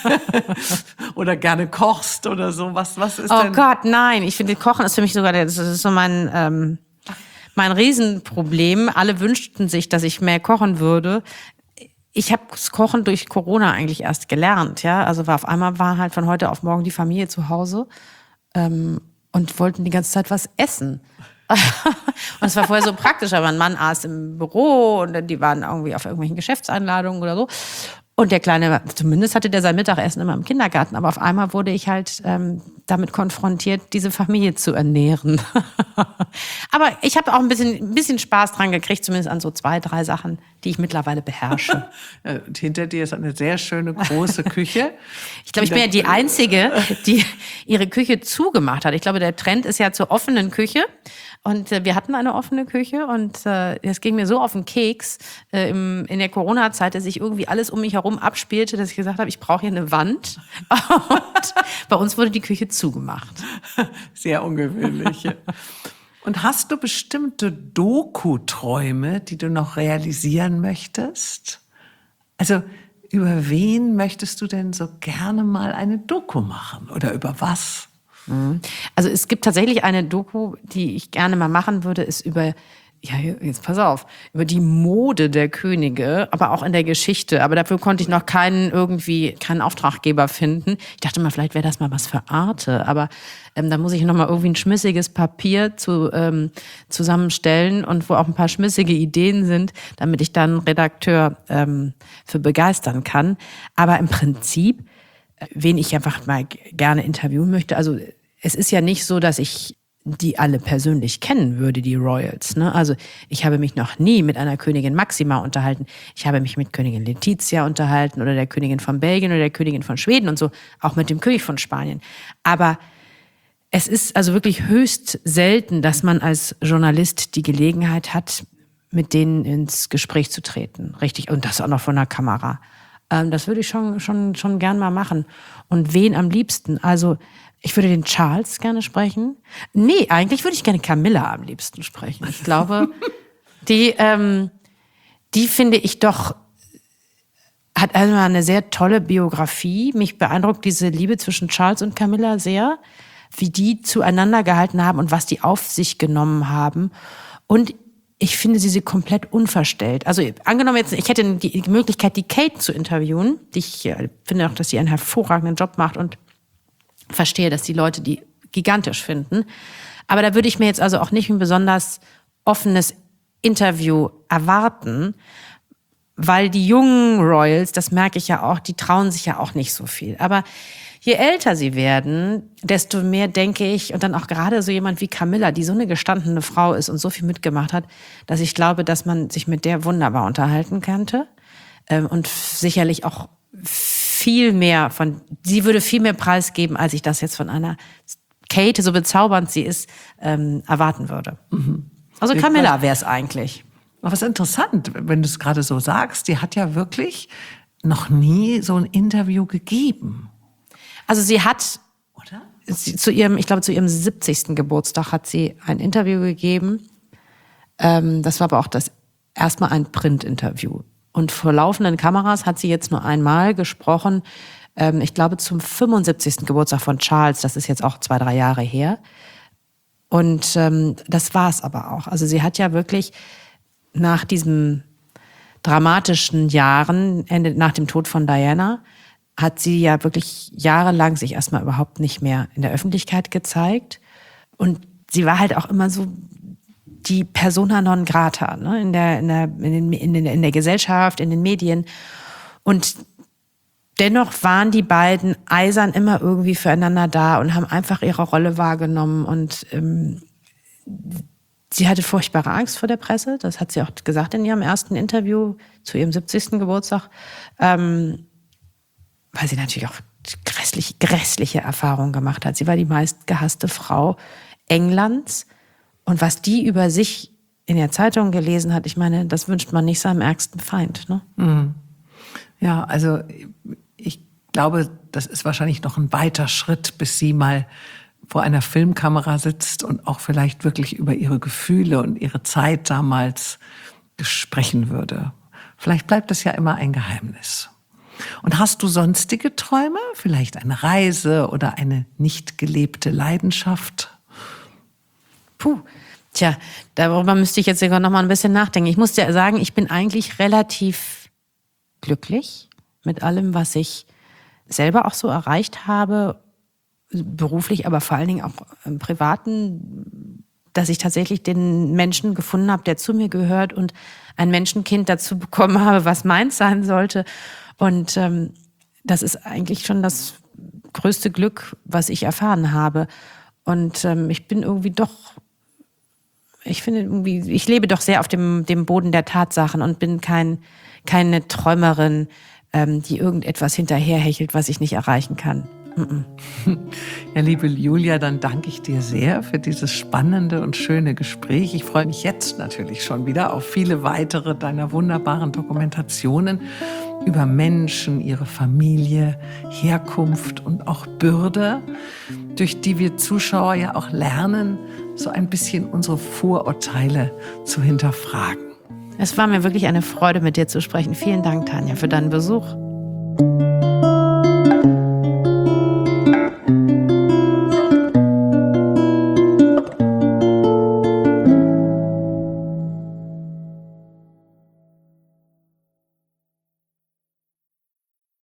oder gerne kochst oder so. Was, was ist oh denn? Oh Gott, nein. Ich finde, Kochen ist für mich sogar, das ist so mein, ähm, mein Riesenproblem. Alle wünschten sich, dass ich mehr kochen würde. Ich habe das Kochen durch Corona eigentlich erst gelernt, ja. Also war auf einmal war halt von heute auf morgen die Familie zu Hause ähm, und wollten die ganze Zeit was essen. Und es war vorher so praktisch, aber mein Mann aß im Büro und die waren irgendwie auf irgendwelchen Geschäftseinladungen oder so. Und der Kleine, zumindest hatte der sein Mittagessen immer im Kindergarten, aber auf einmal wurde ich halt ähm, damit konfrontiert, diese Familie zu ernähren. Aber ich habe auch ein bisschen, ein bisschen Spaß dran gekriegt, zumindest an so zwei, drei Sachen, die ich mittlerweile beherrsche. Und hinter dir ist eine sehr schöne große Küche. Ich glaube, ich bin ja die Einzige, die ihre Küche zugemacht hat. Ich glaube, der Trend ist ja zur offenen Küche. Und äh, wir hatten eine offene Küche und äh, es ging mir so auf den Keks äh, im, in der Corona-Zeit, dass sich irgendwie alles um mich herum abspielte, dass ich gesagt habe, ich brauche hier eine Wand. Und bei uns wurde die Küche zugemacht. Sehr ungewöhnlich. Und hast du bestimmte Doku-Träume, die du noch realisieren möchtest? Also über wen möchtest du denn so gerne mal eine Doku machen oder über was? Also es gibt tatsächlich eine Doku, die ich gerne mal machen würde, ist über, ja jetzt pass auf, über die Mode der Könige, aber auch in der Geschichte. Aber dafür konnte ich noch keinen irgendwie, keinen Auftraggeber finden. Ich dachte mal, vielleicht wäre das mal was für Arte, aber ähm, da muss ich noch mal irgendwie ein schmissiges Papier zu, ähm, zusammenstellen und wo auch ein paar schmissige Ideen sind, damit ich dann einen Redakteur ähm, für begeistern kann. Aber im Prinzip, wen ich einfach mal gerne interviewen möchte, also es ist ja nicht so, dass ich die alle persönlich kennen würde, die Royals. Ne? Also ich habe mich noch nie mit einer Königin Maxima unterhalten. Ich habe mich mit Königin Letizia unterhalten oder der Königin von Belgien oder der Königin von Schweden und so, auch mit dem König von Spanien. Aber es ist also wirklich höchst selten, dass man als Journalist die Gelegenheit hat, mit denen ins Gespräch zu treten. Richtig, und das auch noch von der Kamera. Ähm, das würde ich schon, schon, schon gern mal machen. Und wen am liebsten? Also, ich würde den Charles gerne sprechen. Nee, eigentlich würde ich gerne Camilla am liebsten sprechen. Ich glaube, die, ähm, die finde ich doch, hat einmal eine sehr tolle Biografie. Mich beeindruckt diese Liebe zwischen Charles und Camilla sehr, wie die zueinander gehalten haben und was die auf sich genommen haben. Und ich finde sie, sie komplett unverstellt. Also angenommen jetzt, ich hätte die Möglichkeit, die Kate zu interviewen. Die ich äh, finde auch, dass sie einen hervorragenden Job macht und verstehe, dass die Leute die gigantisch finden. Aber da würde ich mir jetzt also auch nicht ein besonders offenes Interview erwarten, weil die jungen Royals, das merke ich ja auch, die trauen sich ja auch nicht so viel. Aber je älter sie werden, desto mehr denke ich, und dann auch gerade so jemand wie Camilla, die so eine gestandene Frau ist und so viel mitgemacht hat, dass ich glaube, dass man sich mit der wunderbar unterhalten könnte. Und sicherlich auch viel mehr von, sie würde viel mehr preisgeben, als ich das jetzt von einer Kate, so bezaubernd sie ist, ähm, erwarten würde. Mhm. Also Camilla wäre es eigentlich. Aber was interessant, wenn du es gerade so sagst, die hat ja wirklich noch nie so ein Interview gegeben. Also sie hat, oder? Sie, zu ihrem, ich glaube zu ihrem siebzigsten Geburtstag hat sie ein Interview gegeben. Ähm, das war aber auch das erstmal ein Print-Interview. Und vor laufenden Kameras hat sie jetzt nur einmal gesprochen. Ähm, ich glaube zum fünfundsiebzigsten Geburtstag von Charles. Das ist jetzt auch zwei, drei Jahre her. Und ähm, das war es aber auch. Also sie hat ja wirklich nach diesen dramatischen Jahren, Ende, nach dem Tod von Diana, hat sie ja wirklich jahrelang sich erstmal überhaupt nicht mehr in der Öffentlichkeit gezeigt. Und sie war halt auch immer so die Persona non grata, ne? in, der, in, der, in, den, in, den, in der Gesellschaft, in den Medien. Und dennoch waren die beiden eisern immer irgendwie füreinander da und haben einfach ihre Rolle wahrgenommen. Und ähm, sie hatte furchtbare Angst vor der Presse. Das hat sie auch gesagt in ihrem ersten Interview zu ihrem siebzigsten Geburtstag. Ähm, weil sie natürlich auch grässliche, grässliche Erfahrungen gemacht hat. Sie war die meistgehasste Frau Englands. Und was die über sich in der Zeitung gelesen hat, ich meine, das wünscht man nicht seinem ärgsten Feind. Ne? Mhm. Ja, also ich glaube, das ist wahrscheinlich noch ein weiter Schritt, bis sie mal vor einer Filmkamera sitzt und auch vielleicht wirklich über ihre Gefühle und ihre Zeit damals sprechen würde. Vielleicht bleibt es ja immer ein Geheimnis. Und hast du sonstige Träume? Vielleicht eine Reise oder eine nicht gelebte Leidenschaft? Puh, tja, darüber müsste ich jetzt sogar noch mal ein bisschen nachdenken. Ich muss dir sagen, ich bin eigentlich relativ glücklich mit allem, was ich selber auch so erreicht habe, beruflich, aber vor allen Dingen auch im Privaten, dass ich tatsächlich den Menschen gefunden habe, der zu mir gehört und ein Menschenkind dazu bekommen habe, was meins sein sollte. Und ähm, das ist eigentlich schon das größte Glück, was ich erfahren habe. Und ähm, ich bin irgendwie doch, ich finde irgendwie, ich lebe doch sehr auf dem, dem Boden der Tatsachen und bin kein, keine Träumerin, ähm, die irgendetwas hinterherhechelt, was ich nicht erreichen kann. Ja, liebe Julia, dann danke ich dir sehr für dieses spannende und schöne Gespräch. Ich freue mich jetzt natürlich schon wieder auf viele weitere deiner wunderbaren Dokumentationen über Menschen, ihre Familie, Herkunft und auch Bürde, durch die wir Zuschauer ja auch lernen, so ein bisschen unsere Vorurteile zu hinterfragen. Es war mir wirklich eine Freude, mit dir zu sprechen. Vielen Dank, Tanja, für deinen Besuch.